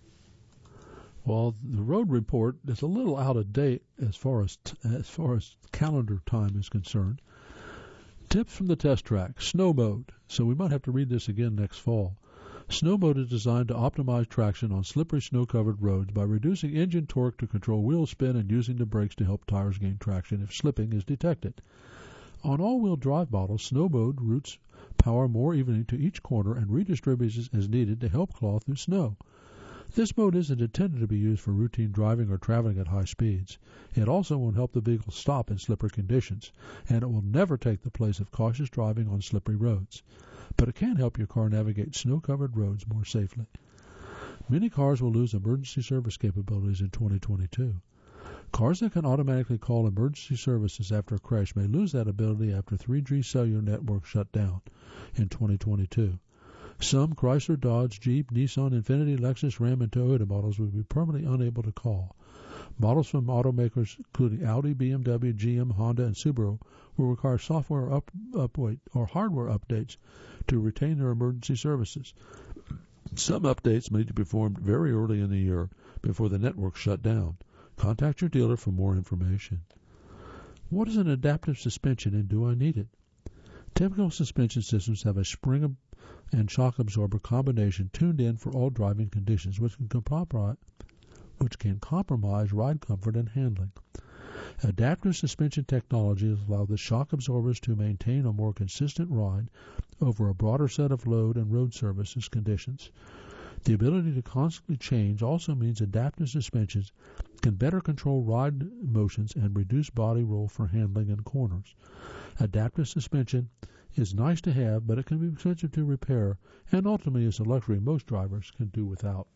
Well, the road report is a little out of date as far as t- as far as calendar time is concerned. Tips from the test track: snow mode. So we might have to read this again next fall. Snow mode is designed to optimize traction on slippery snow-covered roads by reducing engine torque to control wheel spin and using the brakes to help tires gain traction if slipping is detected. On all-wheel drive models, snow mode routes power more evenly to each corner and redistributes as needed to help claw through snow. This mode isn't intended to be used for routine driving or traveling at high speeds. It also won't help the vehicle stop in slippery conditions, and it will never take the place of cautious driving on slippery roads. But it can help your car navigate snow-covered roads more safely. Many cars will lose emergency service capabilities in twenty twenty-two. Cars that can automatically call emergency services after a crash may lose that ability after three G cellular networks shut down in twenty twenty-two. Some Chrysler, Dodge, Jeep, Nissan, Infiniti, Lexus, Ram, and Toyota models will be permanently unable to call. Models from automakers including Audi, B M W, G M, Honda, and Subaru will require software up, update or hardware updates to retain their emergency services. Some updates may be performed very early in the year before the network shut down. Contact your dealer for more information. What is an adaptive suspension, and do I need it? Typical suspension systems have a spring and shock absorber combination tuned in for all driving conditions, which can compromise, which can compromise ride comfort and handling. Adaptive suspension technologies allow the shock absorbers to maintain a more consistent ride over a broader set of load and road services conditions. The ability to constantly change also means adaptive suspensions can better control ride motions and reduce body roll for handling in corners. Adaptive suspension is nice to have, but it can be expensive to repair, and ultimately is a luxury most drivers can do without.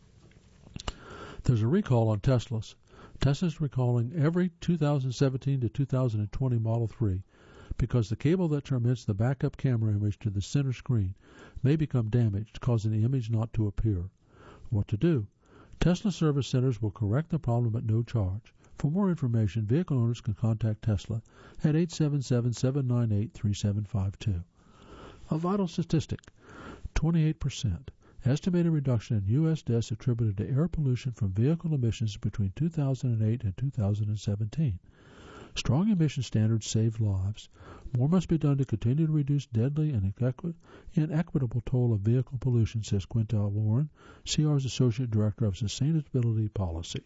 There's a recall on Teslas. Tesla's recalling every two thousand seventeen to two thousand twenty Model three because the cable that transmits the backup camera image to the center screen may become damaged, causing the image not to appear. What to do? Tesla service centers will correct the problem at no charge. For more information, vehicle owners can contact Tesla at eight seven seven, seven nine eight, three seven five two. A vital statistic: twenty-eight percent. Estimated reduction in U S deaths attributed to air pollution from vehicle emissions between two thousand eight and two thousand seventeen. Strong emission standards save lives. More must be done to continue to reduce deadly and inequitable toll of vehicle pollution, says Quintel Warren, C R's Associate Director of Sustainability Policy.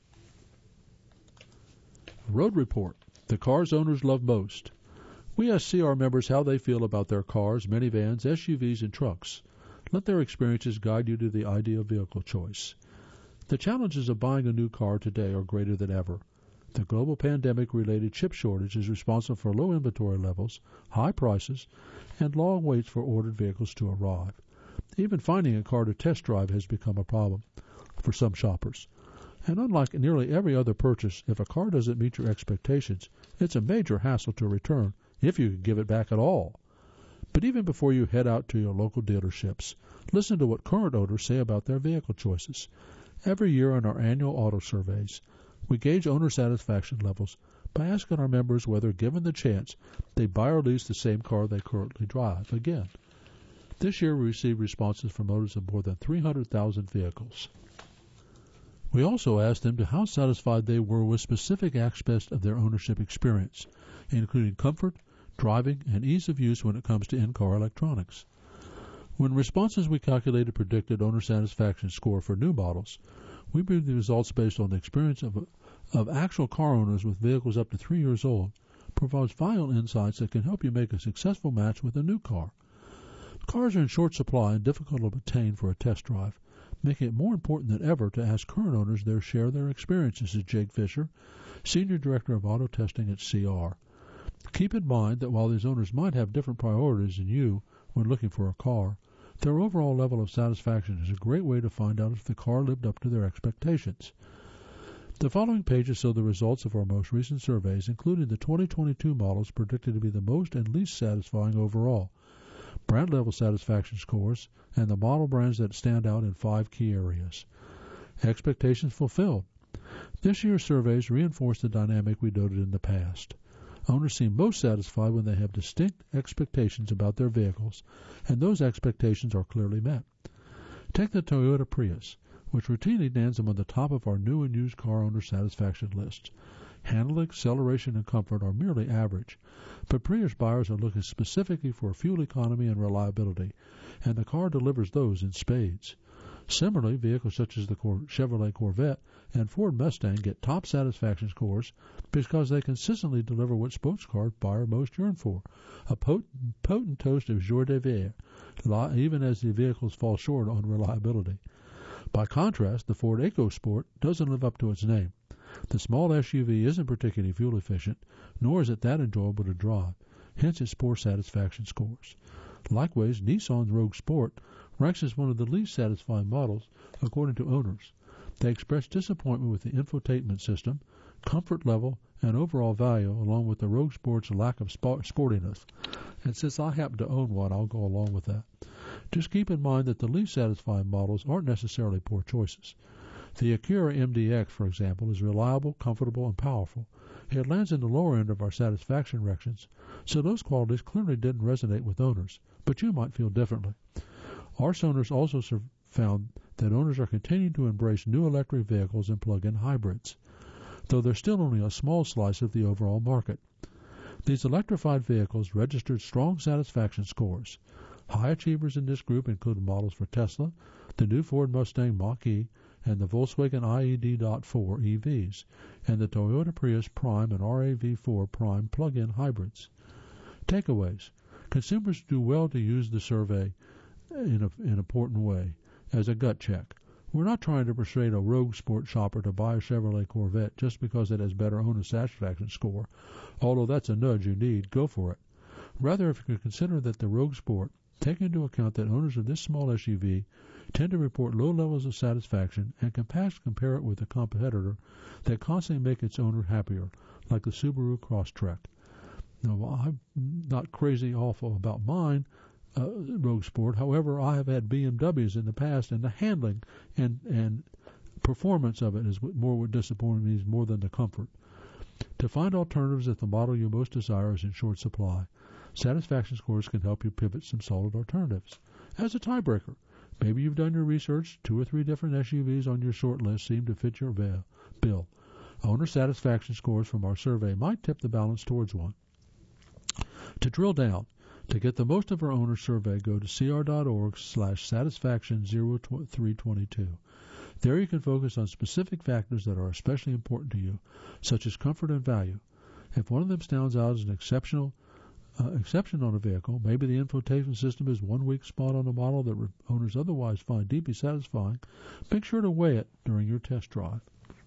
Road Report: the cars owners love most. We ask C R members how they feel about their cars, minivans, S U Vs, and trucks. Let their experiences guide you to the ideal vehicle choice. The challenges of buying a new car today are greater than ever. The global pandemic-related chip shortage is responsible for low inventory levels, high prices, and long waits for ordered vehicles to arrive. Even finding a car to test drive has become a problem for some shoppers. And unlike nearly every other purchase, if a car doesn't meet your expectations, it's a major hassle to return, if you can give it back at all. But even before you head out to your local dealerships, listen to what current owners say about their vehicle choices. Every year in our annual auto surveys, we gauge owner satisfaction levels by asking our members whether, given the chance, they'd buy or lease the same car they currently drive again. This year we received responses from owners of more than three hundred thousand vehicles. We also asked them to how satisfied they were with specific aspects of their ownership experience, including comfort, driving, and ease of use when it comes to in-car electronics. When responses we calculated predicted owner satisfaction score for new models, we viewed the results based on the experience of, of actual car owners with vehicles up to three years old, provides vital insights that can help you make a successful match with a new car. Cars are in short supply and difficult to obtain for a test drive, making it more important than ever to ask current owners their share of their experiences, says Jake Fisher, Senior Director of Auto Testing at C R. Keep in mind that while these owners might have different priorities than you when looking for a car, their overall level of satisfaction is a great way to find out if the car lived up to their expectations. The following pages show the results of our most recent surveys, including the twenty twenty-two models predicted to be the most and least satisfying overall, brand level satisfaction scores, and the model brands that stand out in five key areas. Expectations fulfilled. This year's surveys reinforce the dynamic we noted in the past. Owners seem most satisfied when they have distinct expectations about their vehicles, and those expectations are clearly met. Take the Toyota Prius, which routinely lands among the top of our new and used car owner satisfaction lists. Handling, acceleration, and comfort are merely average, but Prius buyers are looking specifically for fuel economy and reliability, and the car delivers those in spades. Similarly, vehicles such as the Chevrolet Corvette and Ford Mustang get top satisfaction scores because they consistently deliver what sports car buyers most yearn for, a potent, potent toast of joie de vivre, even as the vehicles fall short on reliability. By contrast, the Ford EcoSport doesn't live up to its name. The small S U V isn't particularly fuel efficient, nor is it that enjoyable to drive, hence its poor satisfaction scores. Likewise, Nissan's Rogue Sport ranks as one of the least satisfying models according to owners. They express disappointment with the infotainment system, comfort level, and overall value, along with the Rogue Sport's lack of sportiness. And since I happen to own one, I'll go along with that. Just keep in mind that the least satisfying models aren't necessarily poor choices. The Acura M D X, for example, is reliable, comfortable, and powerful. It lands in the lower end of our satisfaction rankings, so those qualities clearly didn't resonate with owners, but you might feel differently. Our owners also found that owners are continuing to embrace new electric vehicles and plug-in hybrids, though they're still only a small slice of the overall market. These electrified vehicles registered strong satisfaction scores. High achievers in this group include models for Tesla, the new Ford Mustang Mach-E, and the Volkswagen I E D four E Vs, and the Toyota Prius Prime and R A V four Prime plug-in hybrids. Takeaways. Consumers do well to use the survey in a, in an important way, as a gut check. We're not trying to persuade a Rogue Sport shopper to buy a Chevrolet Corvette just because it has better owner satisfaction score. Although that's a nudge you need, go for it. Rather, if you could consider that the Rogue Sport, take into account that owners of this small S U V tend to report low levels of satisfaction and can perhaps compare it with a competitor that constantly make its owner happier, like the Subaru Crosstrek. Now, I'm not crazy awful about mine, uh, Rogue Sport. However, I have had B M Ws in the past, and the handling and and performance of it is more what disappointed me more than the comfort. To find alternatives if the model you most desire is in short supply, satisfaction scores can help you pivot some solid alternatives. As a tiebreaker, maybe you've done your research, two or three different S U Vs on your short list seem to fit your bill. Owner satisfaction scores from our survey might tip the balance towards one. To drill down, to get the most of our owner survey, go to cr.org slash satisfaction 0322. There you can focus on specific factors that are especially important to you, such as comfort and value. If one of them stands out as an exceptional uh, exception on a vehicle, maybe the infotainment system is one weak spot on a model that re- owners otherwise find deeply satisfying, make sure to weigh it during your test drive.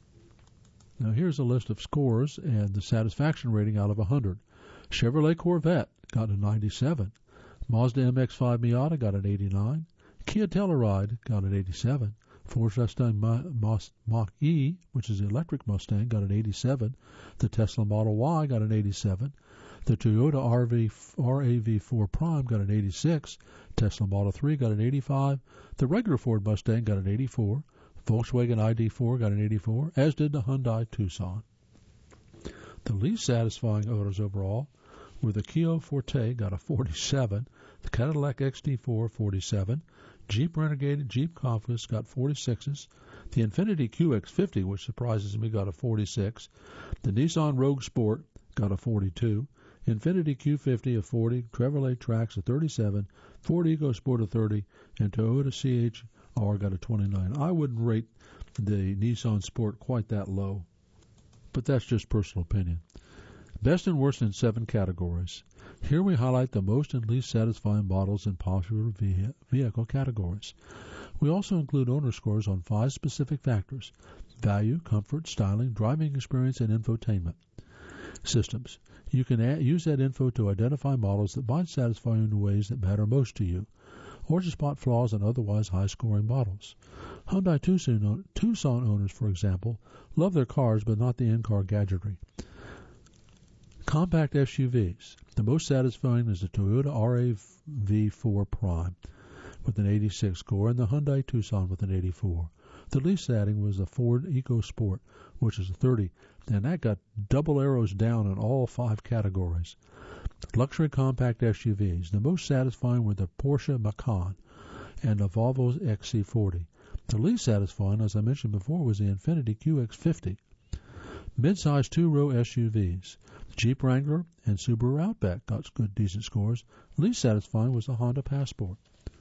Now here's a list of scores and the satisfaction rating out of one hundred. Chevrolet Corvette got a ninety-seven. Mazda M X five Miata got an eighty-nine. Kia Telluride got an eighty-seven. Ford Mustang Mach-E, which is the electric Mustang, got an eighty-seven. The Tesla Model Y got an eighty-seven. The Toyota R A V four Prime got an eighty-six. Tesla Model three got an eighty-five. The regular Ford Mustang got an eighty-four. Volkswagen I D four got an eighty-four, as did the Hyundai Tucson. The least satisfying owners overall were the Kia Forte, got a forty-seven, the Cadillac X T four, forty-seven, Jeep Renegade, Jeep Compass got forty-sixes, the Infiniti Q X fifty, which surprises me, got a forty-six, the Nissan Rogue Sport got a forty-two, Infiniti Q fifty a forty, Chevrolet Trax a thirty-seven, Ford EcoSport a thirty, and Toyota C H R got a twenty-nine. I wouldn't rate the Nissan Sport quite that low, but that's just personal opinion. Best and worst in seven categories. Here we highlight the most and least satisfying models in popular vehicle categories. We also include owner scores on five specific factors: value, comfort, styling, driving experience, and infotainment systems. You can add, use that info to identify models that might satisfy you in ways that matter most to you, or to spot flaws in otherwise high-scoring models. Hyundai Tucson, Tucson owners, for example, love their cars but not the in-car gadgetry. Compact S U Vs. The most satisfying is the Toyota R A V four Prime with an eighty-six score and the Hyundai Tucson with an eighty-four. The least adding was the Ford EcoSport, which is a thirty, and that got double arrows down in all five categories. Luxury compact S U Vs. The most satisfying were the Porsche Macan and the Volvo X C forty. The least satisfying, as I mentioned before, was the Infiniti Q X fifty. Mid-size two-row S U Vs. Jeep Wrangler and Subaru Outback got good, decent scores. Least satisfying was the Honda Passport.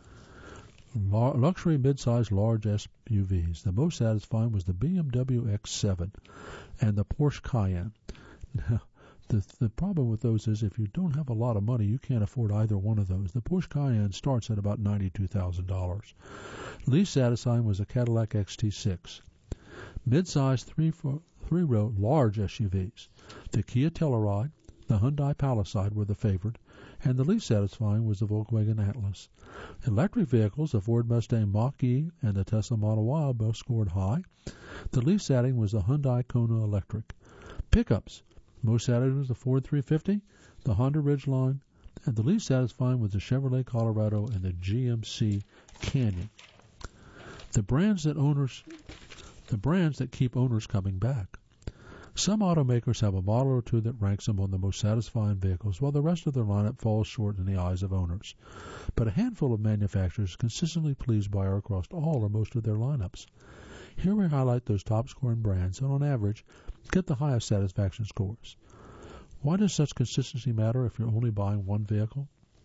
L- luxury mid-size large S U Vs. The most satisfying was the B M W X seven and the Porsche Cayenne. Now, the, the problem with those is if you don't have a lot of money, you can't afford either one of those. The Porsche Cayenne starts at about ninety-two thousand dollars. Least satisfying was the Cadillac X T six. Mid-size three, three-row large S U Vs. The Kia Telluride, the Hyundai Palisade were the favored, and the least satisfying was the Volkswagen Atlas. Electric vehicles, the Ford Mustang Mach-E and the Tesla Model Y both scored high. The least satisfying was the Hyundai Kona Electric. Pickups. Most satisfying was the Ford three fifty, the Honda Ridgeline, and the least satisfying was the Chevrolet Colorado and the G M C Canyon. The brands that owners, the brands that keep owners coming back. Some automakers have a model or two that ranks them on the most satisfying vehicles, while the rest of their lineup falls short in the eyes of owners. But a handful of manufacturers consistently please buyer across all or most of their lineups. Here we highlight those top-scoring brands and, on average, get the highest satisfaction scores. Why does such consistency matter if you're only buying one vehicle?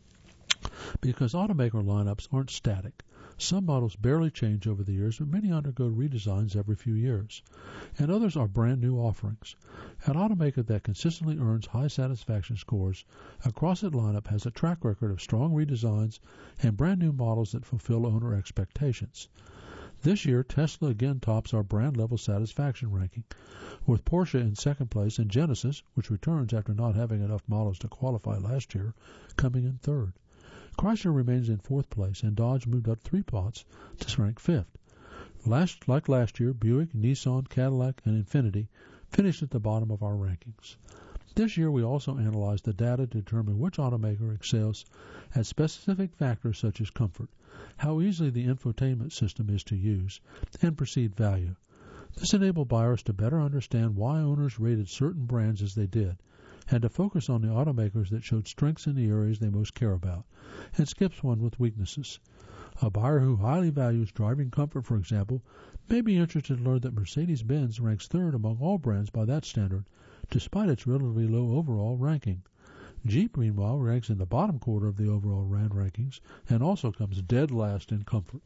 Because automaker lineups aren't static. Some models barely change over the years, but many undergo redesigns every few years, and others are brand new offerings. An automaker that consistently earns high satisfaction scores across its lineup has a track record of strong redesigns and brand new models that fulfill owner expectations. This year, Tesla again tops our brand-level satisfaction ranking, with Porsche in second place and Genesis, which returns after not having enough models to qualify last year, coming in third. Chrysler remains in fourth place, and Dodge moved up three spots to rank fifth. Last, like last year, Buick, Nissan, Cadillac, and Infiniti finished at the bottom of our rankings. This year, we also analyzed the data to determine which automaker excels at specific factors such as comfort, how easily the infotainment system is to use, and perceived value. This enabled buyers to better understand why owners rated certain brands as they did, and to focus on the automakers that showed strengths in the areas they most care about, and skips one with weaknesses. A buyer who highly values driving comfort, for example, may be interested to learn that Mercedes-Benz ranks third among all brands by that standard, despite its relatively low overall ranking. Jeep, meanwhile, ranks in the bottom quarter of the overall brand rankings and also comes dead last in comfort.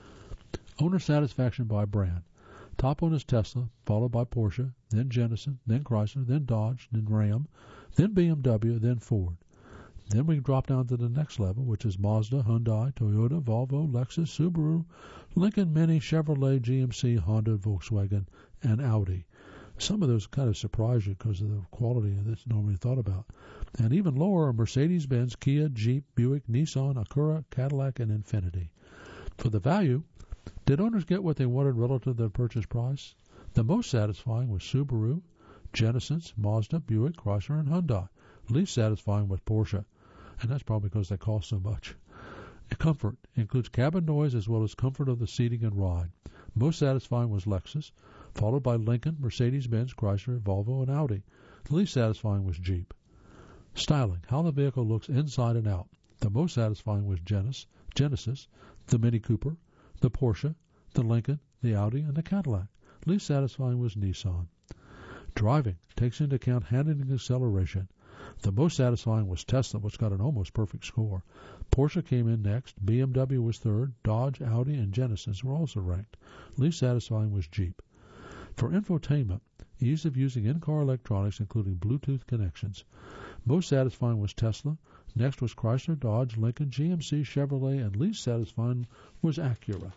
Owner satisfaction by brand. Top one is Tesla, followed by Porsche, then Genesis, then Chrysler, then Dodge, then Ram, then B M W, then Ford. Then we drop down to the next level, which is Mazda, Hyundai, Toyota, Volvo, Lexus, Subaru, Lincoln, Mini, Chevrolet, G M C, Honda, Volkswagen, and Audi. Some of those kind of surprise you because of the quality that's normally thought about. And even lower are Mercedes-Benz, Kia, Jeep, Buick, Nissan, Acura, Cadillac, and Infiniti. For the value, did owners get what they wanted relative to the purchase price? The most satisfying was Subaru, Genesis, Mazda, Buick, Chrysler, and Hyundai. Least satisfying was Porsche, and that's probably because they cost so much. Comfort includes cabin noise as well as comfort of the seating and ride. Most satisfying was Lexus, followed by Lincoln, Mercedes-Benz, Chrysler, Volvo, and Audi. The least satisfying was Jeep. Styling, how the vehicle looks inside and out. The most satisfying was Genesis, Genesis, the Mini Cooper, the Porsche, the Lincoln, the Audi, and the Cadillac. Least satisfying was Nissan. Driving takes into account handling and acceleration. The most satisfying was Tesla, which got an almost perfect score. Porsche came in next, B M W was third, Dodge, Audi, and Genesis were also ranked. Least satisfying was Jeep. For infotainment, ease of using in-car electronics, including Bluetooth connections. Most satisfying was Tesla, next was Chrysler, Dodge, Lincoln, G M C, Chevrolet, and least satisfying was Acura.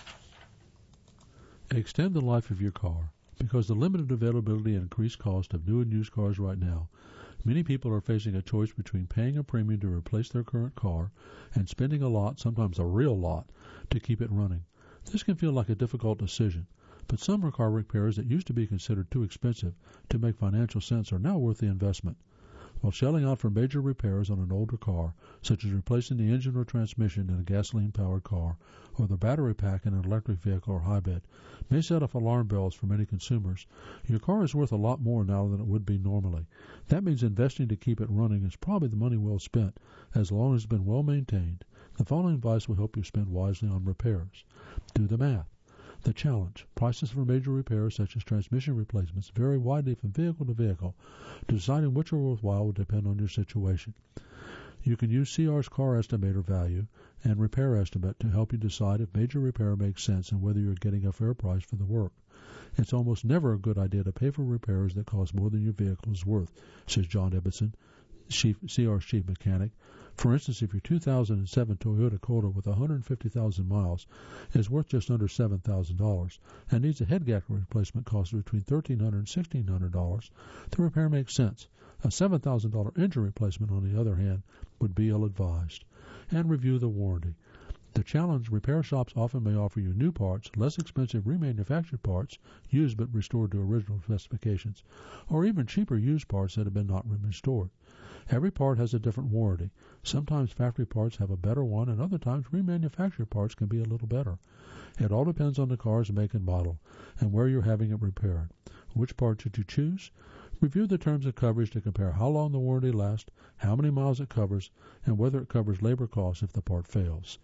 Extend the life of your car. Because the limited availability and increased cost of new and used cars right now, many people are facing a choice between paying a premium to replace their current car and spending a lot, sometimes a real lot, to keep it running. This can feel like a difficult decision, but some car repairs that used to be considered too expensive to make financial sense are now worth the investment. While shelling out for major repairs on an older car, such as replacing the engine or transmission in a gasoline-powered car, or the battery pack in an electric vehicle or hybrid, may set off alarm bells for many consumers, your car is worth a lot more now than it would be normally. That means investing to keep it running is probably the money well spent, as long as it's been well maintained. The following advice will help you spend wisely on repairs. Do the math. The challenge. Prices for major repairs, such as transmission replacements, vary widely from vehicle to vehicle. Deciding which are worthwhile will depend on your situation. You can use C R's car estimator value and repair estimate to help you decide if major repair makes sense and whether you're getting a fair price for the work. It's almost never a good idea to pay for repairs that cost more than your vehicle is worth, says John Ibbotson, C R's chief mechanic. For instance, if your two thousand seven Toyota Corolla with one hundred fifty thousand miles is worth just under seven thousand dollars and needs a head gasket replacement cost of between thirteen hundred dollars and sixteen hundred dollars, the repair makes sense. A seven thousand dollars engine replacement, on the other hand, would be ill-advised. And review the warranty. The challenge, repair shops often may offer you new parts, less expensive remanufactured parts, used but restored to original specifications, or even cheaper used parts that have been not restored. Every part has a different warranty. Sometimes factory parts have a better one, and other times remanufactured parts can be a little better. It all depends on the car's make and model, and where you're having it repaired. Which part should you choose? Review the terms of coverage to compare how long the warranty lasts, how many miles it covers, and whether it covers labor costs if the part fails.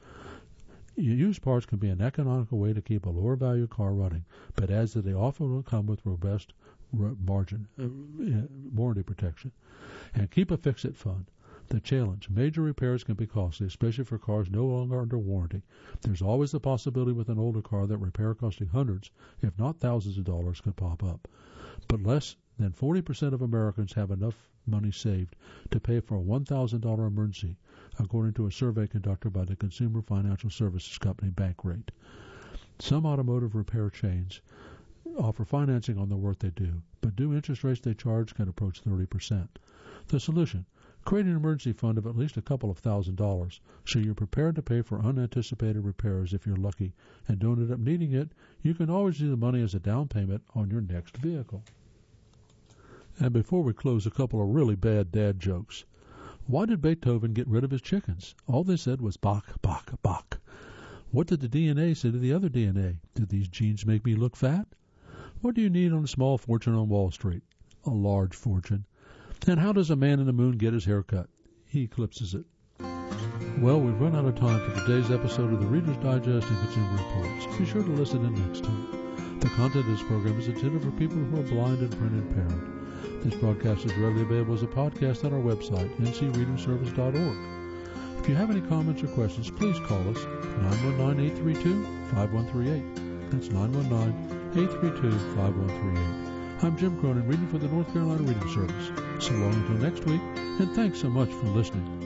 Used parts can be an economical way to keep a lower value car running, but adds that they often will come with robust margin uh, warranty protection. And keep a fix-it fund. The challenge. Major repairs can be costly, especially for cars no longer under warranty. There's always the possibility with an older car that repair costing hundreds, if not thousands of dollars could pop up. But less than forty percent of Americans have enough money saved to pay for a one thousand dollars emergency, according to a survey conducted by the consumer financial services company Bankrate. Some automotive repair chains offer financing on the work they do, but due interest rates they charge can approach thirty percent. The solution: create an emergency fund of at least a couple of thousand dollars, so you're prepared to pay for unanticipated repairs if you're lucky and don't end up needing it. You can always use the money as a down payment on your next vehicle. And before we close, a couple of really bad dad jokes. Why did Beethoven get rid of his chickens? All they said was Bach, Bach, Bach. What did the D N A say to the other D N A? Did these genes make me look fat? What do you need on a small fortune on Wall Street? A large fortune. And how does a man in the moon get his hair cut? He eclipses it. Well, we've run out of time for today's episode of the Reader's Digest and Consumer Reports. Be sure to listen in next time. The content of this program is intended for people who are blind and print impaired. This broadcast is readily available as a podcast on our website, n c reading service dot org. If you have any comments or questions, please call us nine one nine, eight three two, five one three eight. That's nine one nine, eight three two, five one three eight. I'm Jim Cronin, reading for the North Carolina Reading Service. So long until next week, and thanks so much for listening.